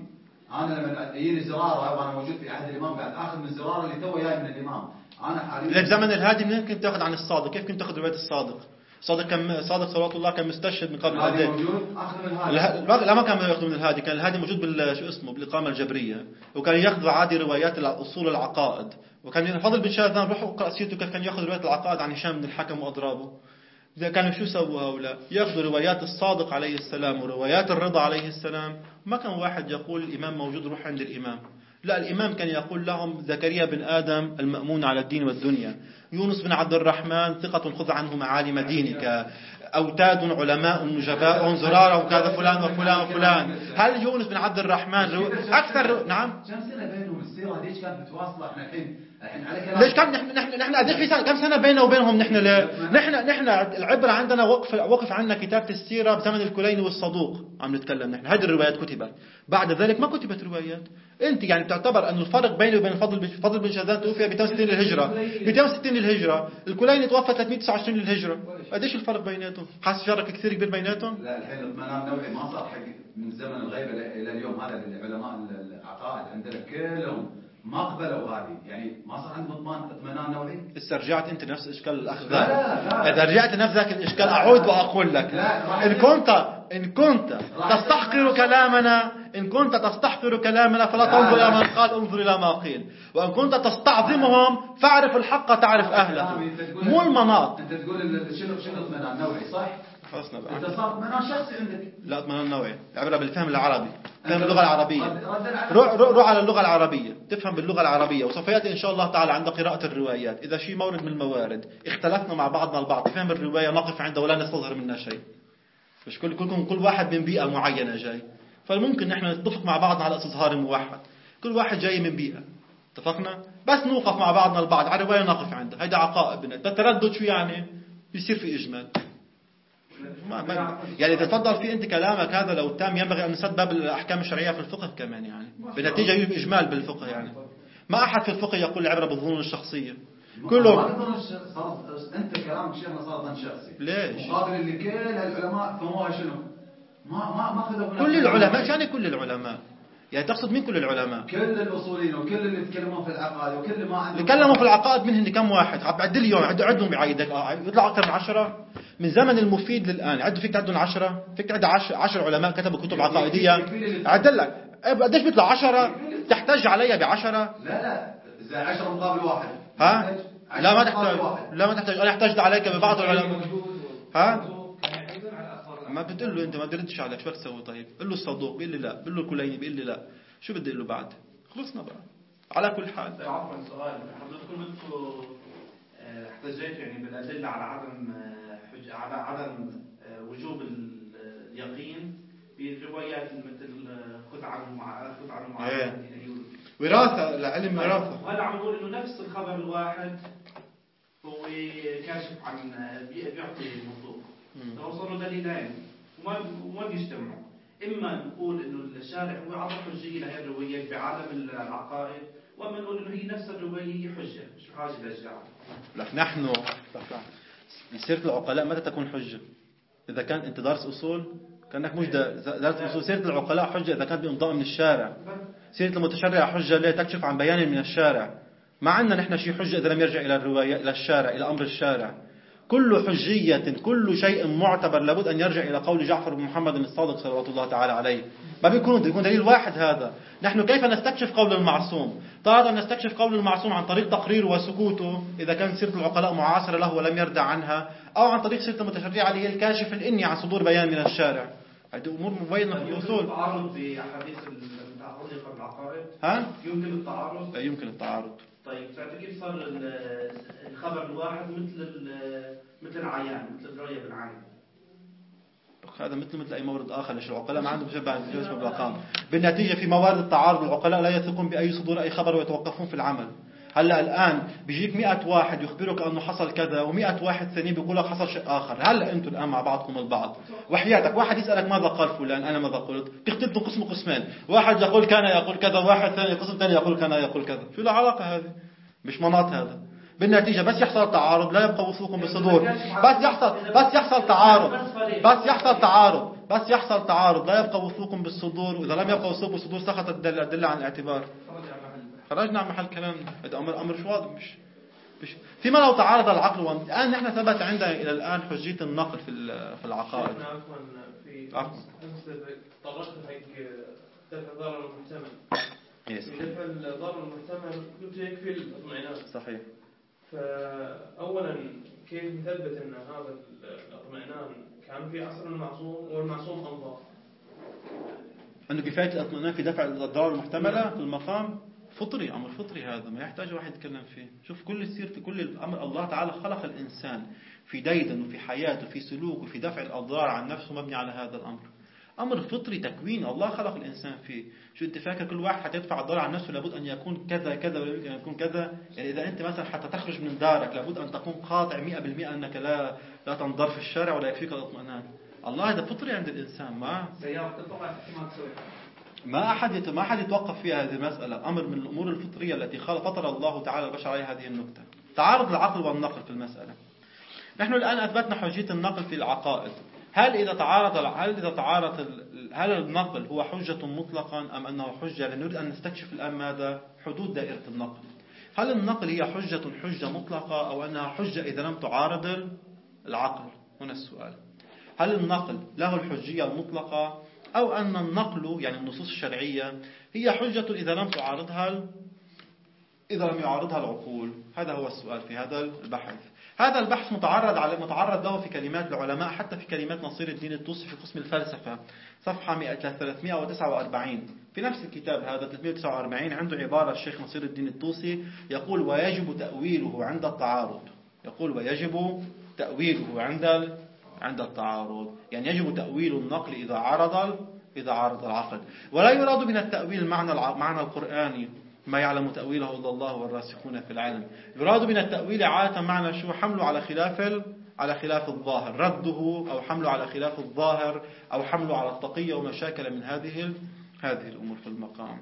انا لما يجيني زراره وانا موجود في عهد الامام قاعد اخذ من الزراره اللي تو جاي من الامام. انا حاليا لك زمن الهادي منين كنت تاخذ عن الصادق؟ كيف كنت تاخذ روايه الصادق؟ صادق كان صادق صلوات الله كان مستشهد من قبل الهادي قد ايه؟ موجود اخذ من الهادي. اله... لا ما كان ياخذ من الهادي، كان الهادي موجود بال شو اسمه بالاقامه الجبريه، وكان ياخذ عادي روايات اصول العقائد، وكان الفضل بن شاذان روحوا اقرا سيرته كيف كان ياخذ روايات العقائد عن هشام بن الحكم واضرابه. إذا كانوا شو سووا هؤلاء؟ ياخذوا روايات الصادق عليه السلام وروايات الرضا عليه السلام. ما كان واحد يقول الإمام موجود روح عند الإمام، لا الإمام كان يقول لهم زكريا بن آدم المأمون على الدين والدنيا، يونس بن عبد الرحمن ثقة خذ عنه معالم دينك، أوتاد علماء نجباء زرارة وكذا فلان وفلان وفلان. هل يونس بن عبد الرحمن رو... أكثر نعم كم سنة بينهم السيرة ديش كانت متواصلة؟ احنا الحين الحين على كلام ليش كان نحن نحن نحن قديش في سنة كم سنة بيننا وبينهم نحن ليه؟ نحن نحن العبرة عندنا وقف وقف عندنا كتابة السيرة بزمن الكليني والصدوق عم نتكلم نحن. هذه الروايات كتبت، بعد ذلك ما كتبت روايات. أنت يعني بتعتبر أن الفرق بيني وبين فضل فضل بن شاذان توفي ب مئتين وستين للهجرة، مئتين وستين للهجرة، الكليني توفى ثلاثمئة وتسعة وعشرين للهجرة. قديش الفرق بيناتهم؟ حاسس فرق كثير كبير بيناتهم؟ لا الحين الاطمئنان نوعي ما صار حق من زمن الغيبة إلى اليوم. هذا العلماء العقائد عندنا كلهم ما قبلوا هذه، يعني ما صار عندهم اطمئنان نوعي. إذا رجعت أنت نفس إشكال الأخ لا لا إذا رجعت نفس ذاك الإشكال أعود وأقول لك إن كنت إن كنت تستحقر كلامنا إن كنت تستحقر كلامنا فلا تنظر إلى من قال انظر إلى ما قيل، وإن كنت تستعظمهم فاعرف الحق تعرف أهله. مو المناط. أنت تقول شنو شنو اطمئنان نوعي صح؟ خلصنا بقى. أنت صار اطمئنان شخصي عندك. لا اطمئنان نوعي، عبرة بالفهم العربي، فهم اللغة العربية. رد روح روح على اللغة العربية، تفهم باللغة العربية، وسوف يأتي إن شاء الله تعالى عند قراءة الروايات. إذا شيء مورد من الموارد اختلفنا مع بعضنا البعض فهم الرواية نقف عنده ولا نستظهر منها شيء. مش كل كلكم كل واحد من بيئة معينة جاي، فممكن نحن نتفق مع بعضنا على استظهار موحد. كل واحد جاي من بيئة، اتفقنا؟ بس نوقف مع بعضنا البعض على رواية نقف عندها. هيدا عقائد بنات. التردد شو يعني؟ يصير في إجمال. ما ما يعني إذا تفضل في أنت كلامك هذا لو تام ينبغي أن نسد باب الأحكام الشرعية في الفقه كمان، يعني بالنتيجة يجب إجمال بالفقه. يعني ما أحد في الفقه يقول العبرة بالظنون الشخصية. كله أنت كلامك شيخنا صار ظن شخصي. ليش؟ مقابل اللي كل العلماء فهموها شنو؟ ما ما ما خذوا كل العلماء. يعني كل العلماء يعني تقصد مين كل العلماء؟ كل الأصوليين وكل اللي يتكلمون في العقائد وكل ما عندهم تكلموا في العقائد منهم كم واحد؟ عد لي اليوم عد عدهم بعيدك يطلع أكثر من عشرة من زمن المفيد للآن. عد فيك تعدون عشرة، فيك تعد عشر, عشر علماء كتبوا كتب عقائدية. عد لك قديش بيطلع عشرة؟ تحتاج علي بعشرة؟ لا لا زي عشرة مقابل واحد. ها؟ لا ما تحتاج لا ما تحتاج أنا احتاجت عليك ببعض العلماء. ها؟ ما بتقول له أنت ما بردش عليك شو تسوي؟ طيب قل له الصدوق بيقول لي لا، قل له الكليني بيقول لي لا، شو بدي أقول له بعد؟ خلصنا بقى. على كل حال عفوا سؤال حضرتكم انتم احتجيتوا يعني بالأدلة على عدم حج على عدم وجوب اليقين بروايات مثل خذ عنه مع خذ عنه مع وراثة العلم وراثة. وهلا عم نقول إنه نفس الخبر الواحد هو كاشف عن بيعطي الموضوع. توصلوا دليلين وما وما بيجتمعوا. إما نقول إنه الشارع هو عطى حجية لهذه الروايات بعالم العقائد، وأما نقول إنه هي نفس الرواية حجة مش حاجة للشارع. لك نحن سيرة العقلاء متى تكون حجة؟ إذا كان أنت دارس أصول كأنك مش دارس أصول. سيرة العقلاء حجة إذا كانت بإمضاء من الشارع. سيرة المتشرع حجة لا تكشف عن بيان من الشارع. ما عندنا نحن شيء حجة إذا لم يرجع إلى الرواية إلى الشارع إلى أمر الشارع. كل حجية كل شيء معتبر لابد أن يرجع إلى قول جعفر بن محمد الصادق صلوات الله تعالى عليه. ما بيكون يكون دليل واحد هذا. نحن كيف نستكشف قول المعصوم؟ طبعا نستكشف قول المعصوم عن طريق تقريره وسكوته إذا كان سيرة العقلاء معاصرة له ولم يردع عنها، أو عن طريق سيرة المتشرع اللي هي الكاشف الإني عن صدور بيان من الشارع. هذه أمور مبينة في الأصول. التعارض بأحاديث المتعلقة بالعقائد ها؟ يمكن التعارض؟ يمكن التعارض. طيب كيف صار الخبر الواحد مثل مثل العيان مثل الرؤية بالعين؟ هذا مثل مثل أي مورد آخر. ليش العقلاء ما عندهم شبه عن جسم بالأقام. بالنتيجة في موارد التعارض العقلاء لا يثقون بأي صدور أي خبر ويتوقفون في العمل. هلا الآن بيجيك مئة واحد يخبرك أنه حصل كذا ومئة واحد ثاني بيقول لك حصل شيء آخر. هلا أنتم الآن مع بعضكم البعض وحياتك واحد يسألك ماذا قال فلان أنا ماذا قلت بيختلفوا قسم قسمين. واحد يقول كان يقول كذا واحد ثاني قسم ثاني يقول كان يقول كذا. شو العلاقة هذه؟ مش مناط هذا. بالنتيجة بس يحصل تعارض لا يبقى وثوق بالصدور. بس يحصل بس يحصل تعارض بس يحصل تعارض بس يحصل تعارض لا يبقى وثوق بالصدور، وإذا لم يبقى وثوق بالصدور سقطت الأدلة عن الاعتبار. خرجنا عن محل كلامنا. هذا أمر أمر مش واضح. مش مش فيما لو تعارض العقل والنقل. الآن نحن ثبت عندنا إلى الآن حجية النقل في في العقائد. عفوا في عفوا. طرقت هيك دفع ضرر المحتمل. يس. دفع الضرر المحتمل قلت يكفي الاطمئنان. صحيح. فأولا كيف نثبت أن هذا الاطمئنان كان في عصر المعصوم والمعصوم أنظر؟ أنه كفاية الاطمئنان في دفع الضرر المحتملة في المقام فطري، أمر فطري، هذا ما يحتاج واحد يتكلم فيه. شوف كل السير في كل الأمر، الله تعالى خلق الإنسان في ديدن وفي حياته وفي سلوك وفي دفع الأضرار عن نفسه مبني على هذا الأمر. أمر فطري تكوين، الله خلق الإنسان فيه. شو أنت فاكر كل واحد حتدفع الضرر عن نفسه لابد أن يكون كذا كذا ولا يمكن أن يكون كذا؟ يعني إذا أنت مثلا حتى تخرج من دارك لابد أن تكون قاطع مئة بالمئة أنك لا لا تنضر في الشارع ولا يكفيك الاطمئنان. الله هذا فطري عند الإنسان. ما سيارة تطلع ما تسوي ما أحد ما أحد يتوقف فيها هذه المسألة. أمر من الأمور الفطرية التي خلق فطر الله تعالى البشر عليها هذه النكتة. تعارض العقل والنقل في المسألة. نحن الآن أثبتنا حجية النقل في العقائد. هل إذا تعارض هل إذا تعارض هل النقل هو حجة مطلقا أم أنه حجة؟ لنريد أن نستكشف الآن ماذا حدود دائرة النقل. هل النقل هي حجة حجة مطلقة أو أنها حجة إذا لم تعارض العقل؟ هنا السؤال. هل النقل له الحجية المطلقة أو أن النقل يعني النصوص الشرعية هي حجة إذا لم تعارضها إذا لم يعارضها العقول؟ هذا هو السؤال في هذا البحث. هذا البحث متعرض على متعرض له في كلمات العلماء، حتى في كلمات نصير الدين الطوسي في قسم الفلسفة صفحة ثلاثمئة وتسعة وأربعين في نفس الكتاب هذا ثلاثمئة وتسعة وأربعين عنده عبارة الشيخ نصير الدين الطوسي يقول ويجب تأويله عند التعارض. يقول ويجب تأويله عند عند التعارض، يعني يجب تأويل النقل إذا عرض إذا عرض العقل. ولا يراد من التأويل معنى معنى القرآني ما يعلم تأويله إلا الله والراسخون في العلم. يراد من التأويل عادة معنى شو؟ حمله على خلاف على خلاف الظاهر، رده أو حمله على خلاف الظاهر أو حمله على التقية ومشاكل من هذه هذه الأمور في المقام.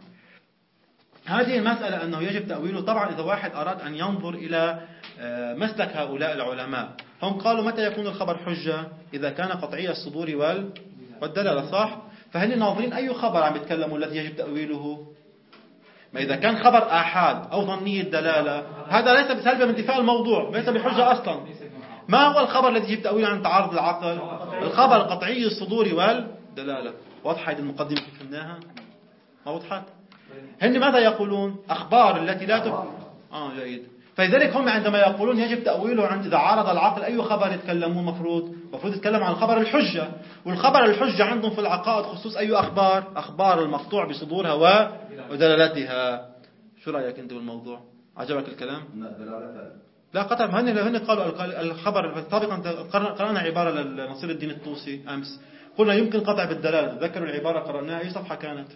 هذه المسألة أنه يجب تأويله. طبعا إذا واحد أراد أن ينظر إلى مسلك هؤلاء العلماء، هم قالوا متى يكون الخبر حجة؟ إذا كان قطعي الصدور والدلالة، صح؟ فهل ناظرين أي خبر عم يتكلموا الذي يجب تأويله؟ ما إذا كان خبر آحاد أو ظني الدلالة هذا ليس بسبب انتفاء الموضوع، ليس بحجة أصلا. ما هو الخبر الذي يجب تأويله عن تعارض العقل؟ الخبر قطعي الصدور والدلالة. واضحة هذه المقدمة كيف فهمناها؟ ما وضحت؟ هن ماذا يقولون؟ أخبار التي لا تب... آه جيد. فلذلك هم عندما يقولون يجب تأويله عند إذا عارض العقل أي خبر يتكلمون مفروض مفروض يتكلم عن الخبر الحجة. والخبر الحجة عندهم في العقائد خصوص أي أخبار؟ أخبار المقطوع بصدورها ودلالتها. شو رأيك أنت بالموضوع؟ عجبك الكلام؟ لا قطع. هن هن قالوا الخبر سابقا قرأنا عبارة لنصير الدين الطوسي أمس قلنا يمكن قطع بالدلالة. تذكروا العبارة قرأناها أي صفحة كانت؟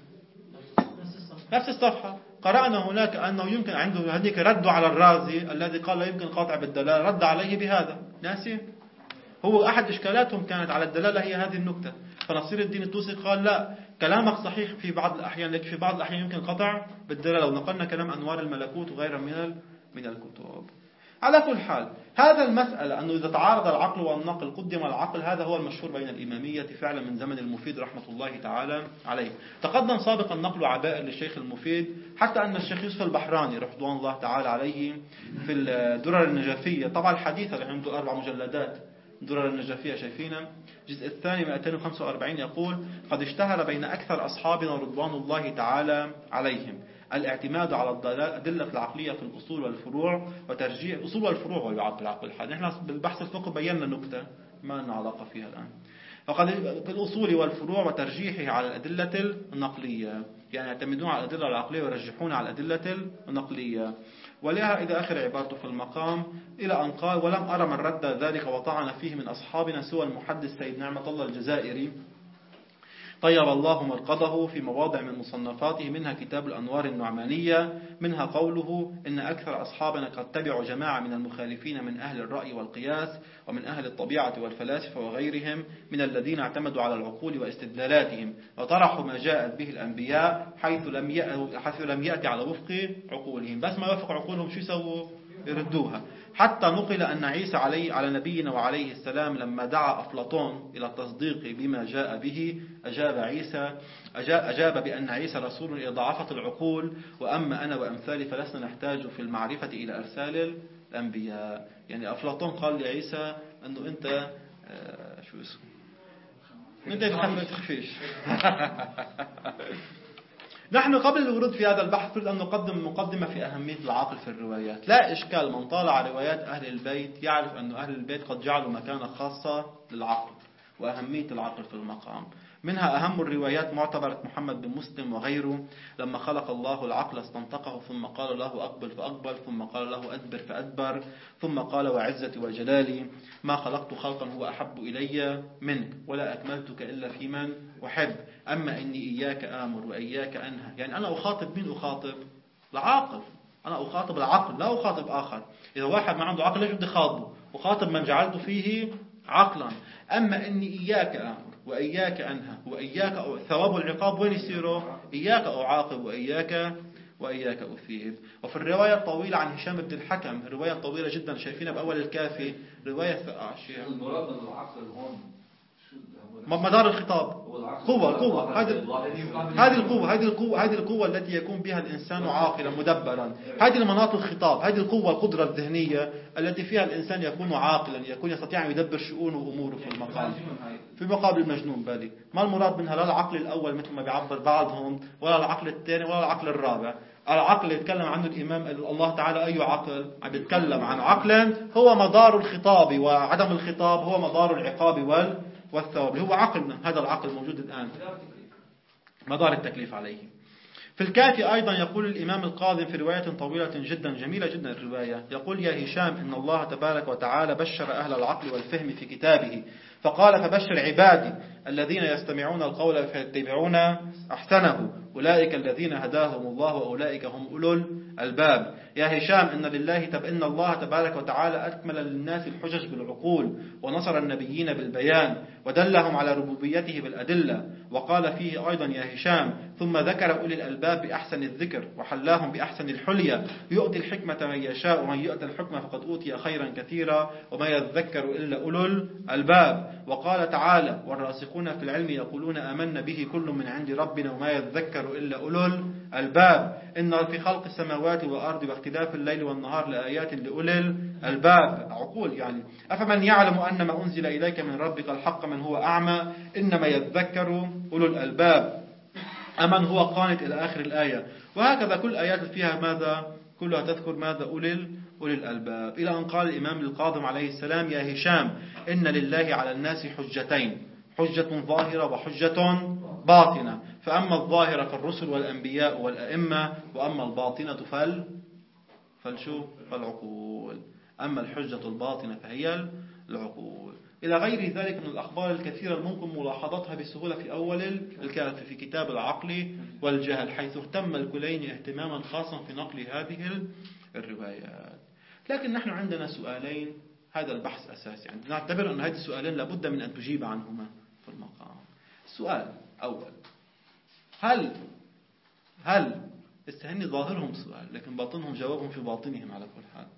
نفس الصفحة. قرأنا هناك أنه يمكن عنده هذيك رد على الرازي الذي قال لا يمكن قاطع بالدلالة، رد عليه بهذا. ناسي هو أحد إشكالاتهم كانت على الدلالة هي هذه النكتة. فنصير الدين الطوسي قال لا كلامك صحيح في بعض الأحيان لكن في بعض الأحيان يمكن قطع بالدلالة. ونقلنا كلام أنوار الملكوت وغيرها من من الكتب. على كل حال هذا المسألة أنه إذا تعارض العقل والنقل قدم العقل، هذا هو المشهور بين الإمامية فعلا من زمن المفيد رحمة الله تعالى عليه. تقدم سابقا نقل عبائر للشيخ المفيد حتى أن الشيخ يوسف البحراني رحمة الله تعالى عليه في الدرر النجفية طبعا الحديثة اللي عنده أربع مجلدات درر النجفية شايفينها الجزء الثاني مئتين وخمسة وأربعين يقول قد اشتهر بين أكثر أصحابنا رضوان الله تعالى عليهم الاعتماد على الأدلة العقلية في الأصول والفروع وترجيح الأصول والفروع ويعقل العقل الحاد. نحن بالبحث الفقه بينا نكتة ما لنا علاقة فيها الآن. فقد في الأصول والفروع وترجيحه على الأدلة النقلية، يعني يعتمدون على الأدلة العقلية ويرجحون على الأدلة النقلية. ولها إذا آخر عبارته في المقام إلى أن قال ولم أرى من رد ذلك وطعن فيه من أصحابنا سوى المحدث سيد نعمة الله الجزائري طيب الله مرقده في مواضع من مصنفاته، منها كتاب الأنوار النعمانية، منها قوله إن أكثر أصحابنا قد تبعوا جماعة من المخالفين من أهل الرأي والقياس ومن أهل الطبيعة والفلاسفة وغيرهم من الذين اعتمدوا على العقول واستدلالاتهم وطرحوا ما جاءت به الأنبياء حيث لم حيث لم يأتي على وفق عقولهم. بس ما يوافق عقولهم شو يسووا؟ يردوها. حتى نقل أن عيسى عليه على نبينا وعليه السلام لما دعا أفلاطون إلى التصديق بما جاء به أجاب عيسى أجاب بأن عيسى رسول إلى ضعفة العقول، وأما أنا وأمثالي فلسنا نحتاج في المعرفة إلى أرسال الأنبياء. يعني أفلاطون قال لعيسى أنه أنت آه شو اسمه أنت تخفف تخفيش. نحن قبل الورود في هذا البحث نريد أن نقدم مقدمة في أهمية العقل في الروايات. لا إشكال، من طالع روايات أهل البيت يعرف أن أهل البيت قد جعلوا مكانة خاصة للعقل وأهمية العقل في المقام. منها أهم الروايات معتبرة محمد بن مسلم وغيره، لما خلق الله العقل استنطقه ثم قال له أقبل فأقبل، ثم قال له أدبر فأدبر، ثم قال وعزتي وجلالي ما خلقت خلقا هو أحب إلي منك ولا أكملتك إلا في من أحب، أما إني إياك آمر وإياك أنهى. يعني أنا أخاطب مين؟ أخاطب العاقل، أنا أخاطب العقل لا أخاطب آخر. إذا واحد ما عنده عقل ليش بدي أخاطبه؟ أخاطب من جعلت فيه عقلا. أما إني إياك آمر وإياك أنهى وإياك ثواب العقاب وين يصيروا؟ إياك أعاقب وإياك وإياك أثيب. وفي الرواية الطويلة عن هشام بن الحكم، الرواية الطويلة جدا شايفينها بأول الكافي، رواية ثقاشية. المراد من العقل هون مدار الخطاب قوة قوة هذه هذه القوة هذه القوة هذه القوة التي يكون بها الإنسان عاقلا مدبرا. هذه المناط الخطاب، هذه القوة القدرة الذهنية التي فيها الإنسان يكون عاقلا، يكون يستطيع أن يدبر شؤونه وأموره في المقام في مقابل المجنون بالي. ما المراد منها؟ لا العقل الأول مثل ما بيعبر بعضهم، ولا العقل الثاني، ولا العقل الرابع. العقل اللي يتكلم عنه الإمام الله تعالى أي عقل؟ عم يتكلم عن عقل هو مدار الخطاب، وعدم الخطاب هو مدار العقاب وال والثواب، هو عقلنا. هذا العقل موجود الآن، مدار التكليف عليه. في الكافي أيضا يقول الإمام القاضي في رواية طويلة جدا جميلة جدا الرواية، يقول يا هشام إن الله تبارك وتعالى بشر أهل العقل والفهم في كتابه فقال فبشر عبادي الذين يستمعون القول فيتبعون أحسنه أولئك الذين هداهم الله وأولئك هم أولو الألباب. يا هشام إن لله تب إن الله تبارك وتعالى أكمل للناس الحجج بالعقول، ونصر النبيين بالبيان، ودلهم على ربوبيته بالأدلة. وقال فيه أيضا يا هشام ثم ذكر أولي الألباب بأحسن الذكر وحلاهم بأحسن الحلية، يؤتي الحكمة من يشاء ومن يؤتى الحكمة فقد أوتي خيرا كثيرا وما يذكر إلا أولو الألباب. وقال تعالى والراسخون في العلم يقولون آمنا به كل من عند ربنا وما يذكر إلا أولو الألباب. إن في خلق السماوات والأرض واختلاف الليل والنهار لآيات لأولي الألباب، عقول يعني. أفمن يعلم أن ما أنزل إليك من ربك الحق من هو أعمى إنما يذكر أولو الألباب أمن هو قانت إلى آخر الآية. وهكذا كل آيات فيها ماذا؟ كلها تذكر ماذا؟ أولي أولي الألباب. إلى أن قال الإمام القاضي عليه السلام يا هشام إن لله على الناس حجتين، حجة ظاهرة وحجة باطنة، فأما الظاهرة فالرسل والأنبياء والأئمة، وأما الباطنة فال فالشو فالعقول. أما الحجة الباطنة فهي العقول. إلى غير ذلك من الأخبار الكثيرة الممكن ملاحظتها بسهولة في أول الكافي في كتاب العقل والجهل، حيث اهتم الكلين اهتماما خاصا في نقل هذه الروايات. لكن نحن عندنا سؤالين، هذا البحث أساسي، يعني نعتبر أن هذه السؤالين لابد من أن تجيب عنهما في المقام. السؤال أول، هل هل استهني ظاهرهم سؤال لكن باطنهم جوابهم في باطنهم على كل حال،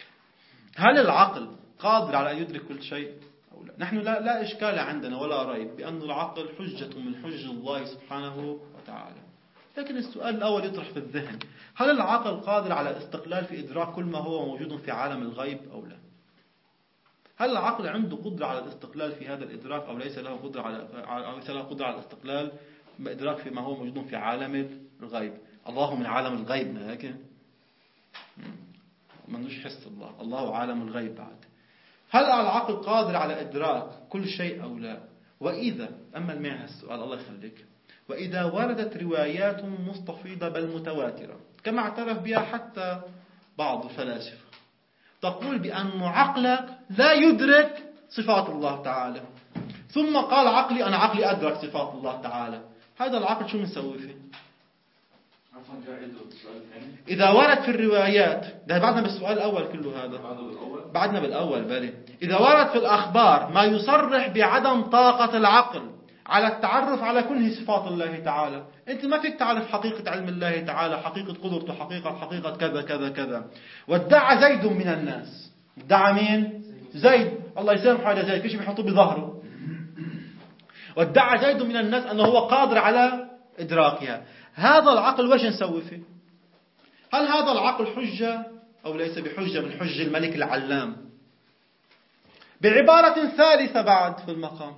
هل العقل قادر على أن يدرك كل شيء أو لا؟ نحن لا, لا إشكال عندنا ولا ريب بأن العقل حجة من حجج الله سبحانه وتعالى. لكن السؤال الأول يطرح في الذهن، هل العقل قادر على الاستقلال في إدراك كل ما هو موجود في عالم الغيب أو لا؟ هل العقل عنده قدرة على الاستقلال في هذا الإدراك أو ليس له قدرة على أو ليس له قدرة على الاستقلال بإدراك فيما هو موجود في عالم الغيب؟ الله من عالم الغيب، لكن ما نش حس الله، الله عالم الغيب بعد. هل العقل قادر على إدراك كل شيء أو لا؟ وإذا أمل معها السؤال الله يخليك، وإذا وردت روايات مستفيضة بل متواترة كما اعترف بها حتى بعض الفلاسفة تقول بأن عقلك لا يدرك صفات الله تعالى، ثم قال عقلي أنا عقلي أدرك صفات الله تعالى، هذا العقل شو بنسوي فيه؟ إذا ورد في الروايات، ده بعدنا بالسؤال الأول كله هذا، بعدنا بالأول بالي. إذا ورد في الأخبار ما يصرح بعدم طاقة العقل على التعرف على كل صفات الله تعالى. أنت ما فيك تعرف حقيقة علم الله تعالى، حقيقة قدرته، حقيقة حقيقة كذا كذا كذا. وادعى زيد من الناس، ادعى مين؟ زيد، الله يسامحه على زيد، كل شيء بيحطوه بظهره. وادعى زيد من الناس أنه هو قادر على إدراكها. هذا العقل وش نسوي فيه؟ هل هذا العقل حجة أو ليس بحجة من حج الملك العلام؟ بعبارة ثالثة بعد في المقام،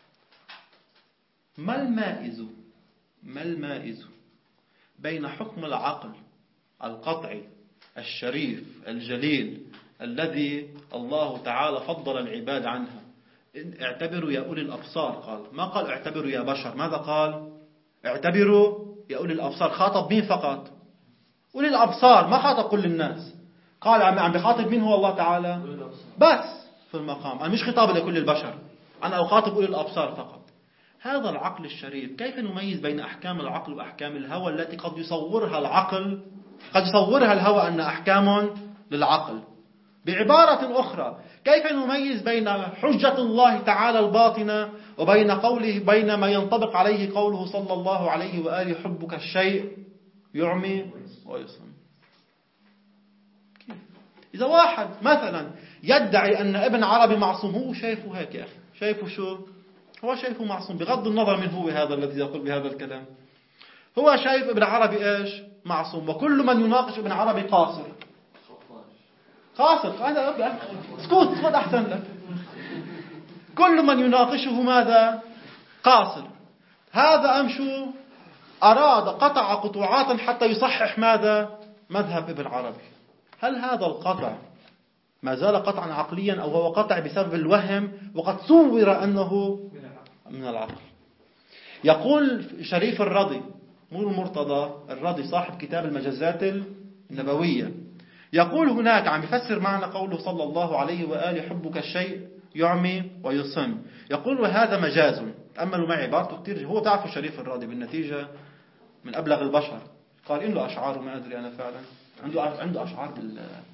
ما المائز ما المائز بين حكم العقل القطعي الشريف الجليل الذي الله تعالى فضل العباد عنها؟ اعتبروا يا أولي الأبصار، قال، ما قال اعتبروا يا بشر، ماذا قال؟ اعتبروا يا أولي الأبصار. خاطب مين فقط؟ أولي الأبصار، ما خاطب كل الناس. قال عم بخاطب مين هو الله تعالى؟ بس في المقام، أنا مش خطاب لكل البشر، أنا أخاطب أولي الأبصار فقط. هذا العقل الشريف، كيف نميز بين أحكام العقل وأحكام الهوى التي قد يصورها العقل قد يصورها الهوى أن أحكام للعقل؟ بعبارة أخرى، كيف نميز بين حجة الله تعالى الباطنة وبين قوله بين ما ينطبق عليه قوله صلى الله عليه وآله حبك الشيء يعمي ويصم؟ كيف؟ إذا واحد مثلا يدعي أن ابن عربي معصوم، هو شايفه هيك يا أخي، شايفه شو؟ هو شايفه معصوم بغض النظر من هو هذا الذي يقول بهذا الكلام. هو شايف ابن عربي إيش؟ معصوم. وكل من يناقش ابن عربي قاصر قاصر هذا اسكت اسكت أحسن لك. كل من يناقشه ماذا؟ قاصر. هذا أمشو أراد قطع قطوعات حتى يصحح ماذا؟ مذهب ابن عربي. هل هذا القطع ما زال قطعا عقليا أو هو قطع بسبب الوهم وقد صور أنه من العقل؟ يقول شريف الرضي، مو المرتضى، الرضي صاحب كتاب المجازات النبوية، يقول هناك عم يفسر معنى قوله صلى الله عليه وآله حبك الشيء يعمي ويصم، يقول وهذا مجاز. تأملوا معي عبارته كتير، هو تعرفوا شريف الرضي بالنتيجة من أبلغ البشر، قال إن له أشعار وما أدري أنا فعلا عنده عنده أشعار بال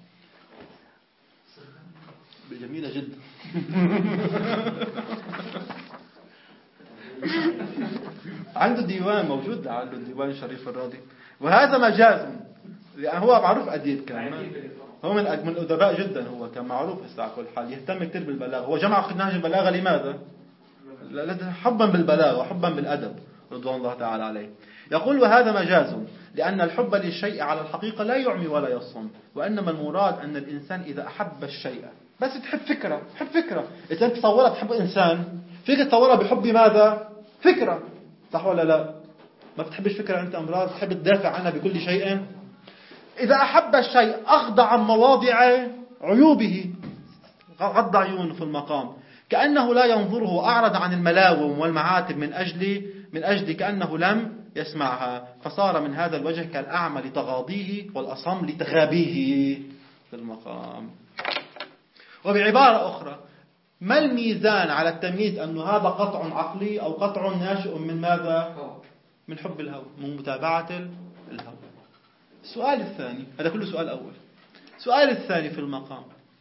بالجميلة جدا. عنده ديوان موجود، عنده ديوان شريف الراضي. وهذا مجاز، يعني هو معروف أديب كان، هو من من الأدباء جدا، هو كان معروف على كل حال، يهتم كثير بالبلاغة. هو جمع نهج البلاغة لماذا؟ حبا بالبلاغة وحبا بالأدب رضوان الله تعالى عليه. يقول وهذا مجاز لأن الحب للشيء على الحقيقة لا يعمي ولا يصم، وإنما المراد أن الإنسان إذا أحب الشيء، بس تحب فكرة تحب فكرة إذا أنت تصورها تحب إنسان فيك تصورها بحب ماذا؟ فكرة، صح ولا لا؟ ما بتحبش فكرة أنت أمراض، تحب تدافع عنها بكل شيء. إذا أحب الشيء أخضع عن مواضع عيوبه، غض عيونه في المقام، كأنه لا ينظره وأعرض عن الملاوم والمعاتب من أجل من أجل كأنه لم يسمعها، فصار من هذا الوجه كالأعمى لتغاضيه والأصم لتغابيه في المقام. وبعبارة أخرى، ما الميزان على التمييز أنه هذا قطع عقلي أو قطع ناشئ من ماذا؟ من حب الهوى، من متابعة الهوى. السؤال الثاني، هذا كله سؤال أول. السؤال الثاني في المقام،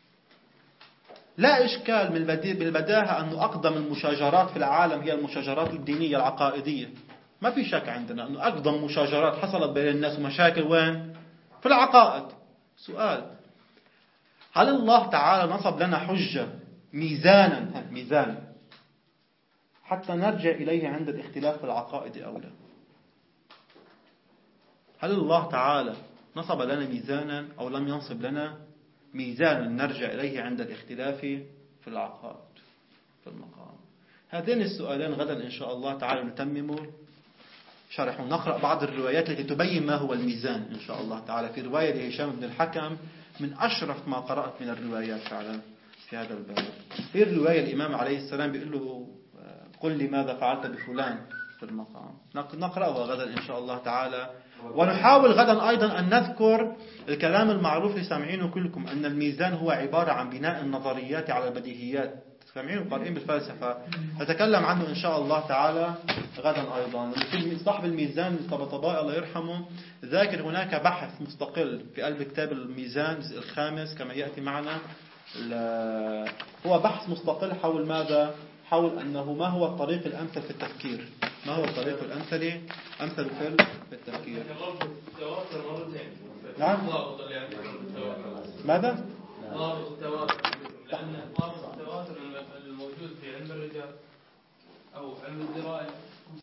لا إشكال من بالبداهة أنه أقدم المشاجرات في العالم هي المشاجرات الدينية العقائدية. ما في شك عندنا أنه أقدم مشاجرات حصلت بين الناس ومشاكل وين؟ في العقائد. سؤال، هل الله تعالى نصب لنا حجة ميزانا ميزان حتى نرجع إليه عند الاختلاف في العقائد أو لا؟ هل الله تعالى نصب لنا ميزانا أو لم ينصب لنا ميزانا نرجع إليه عند الاختلاف في العقائد في المقام؟ هذين السؤالين غدا إن شاء الله تعالى نتمم شرح ونقرأ بعض الروايات التي تبين ما هو الميزان إن شاء الله تعالى. في رواية لهشام بن الحكم من أشرف ما قرأت من الروايات فعلا في هذا الباب. في الرواية الإمام عليه السلام بيقول له قل لي ماذا فعلت بفلان في المقام. نقرأها غدا إن شاء الله تعالى، ونحاول غدا أيضا أن نذكر الكلام المعروف لسامعينه كلكم، أن الميزان هو عبارة عن بناء النظريات على البديهيات. سامعين قارئين بالفلسفة، نتكلم عنه إن شاء الله تعالى غدا أيضا. صاحب الميزان الطبطبائي الله يرحمه ذاكر هناك بحث مستقل في قلب كتاب الميزان الخامس كما يأتي معنا، هو بحث مستقل حول ماذا؟ حول أنه ما هو الطريق الأمثل في التفكير، ما هو الطريق الأمثل أمثل في في التفكير. التواتر مرتين. نعم. ضابط اللي يعتبر التواتر. ماذا؟ ضابط التواتر، لأن ضابط التواتر الموجود في علم الرجال أو علم الدراية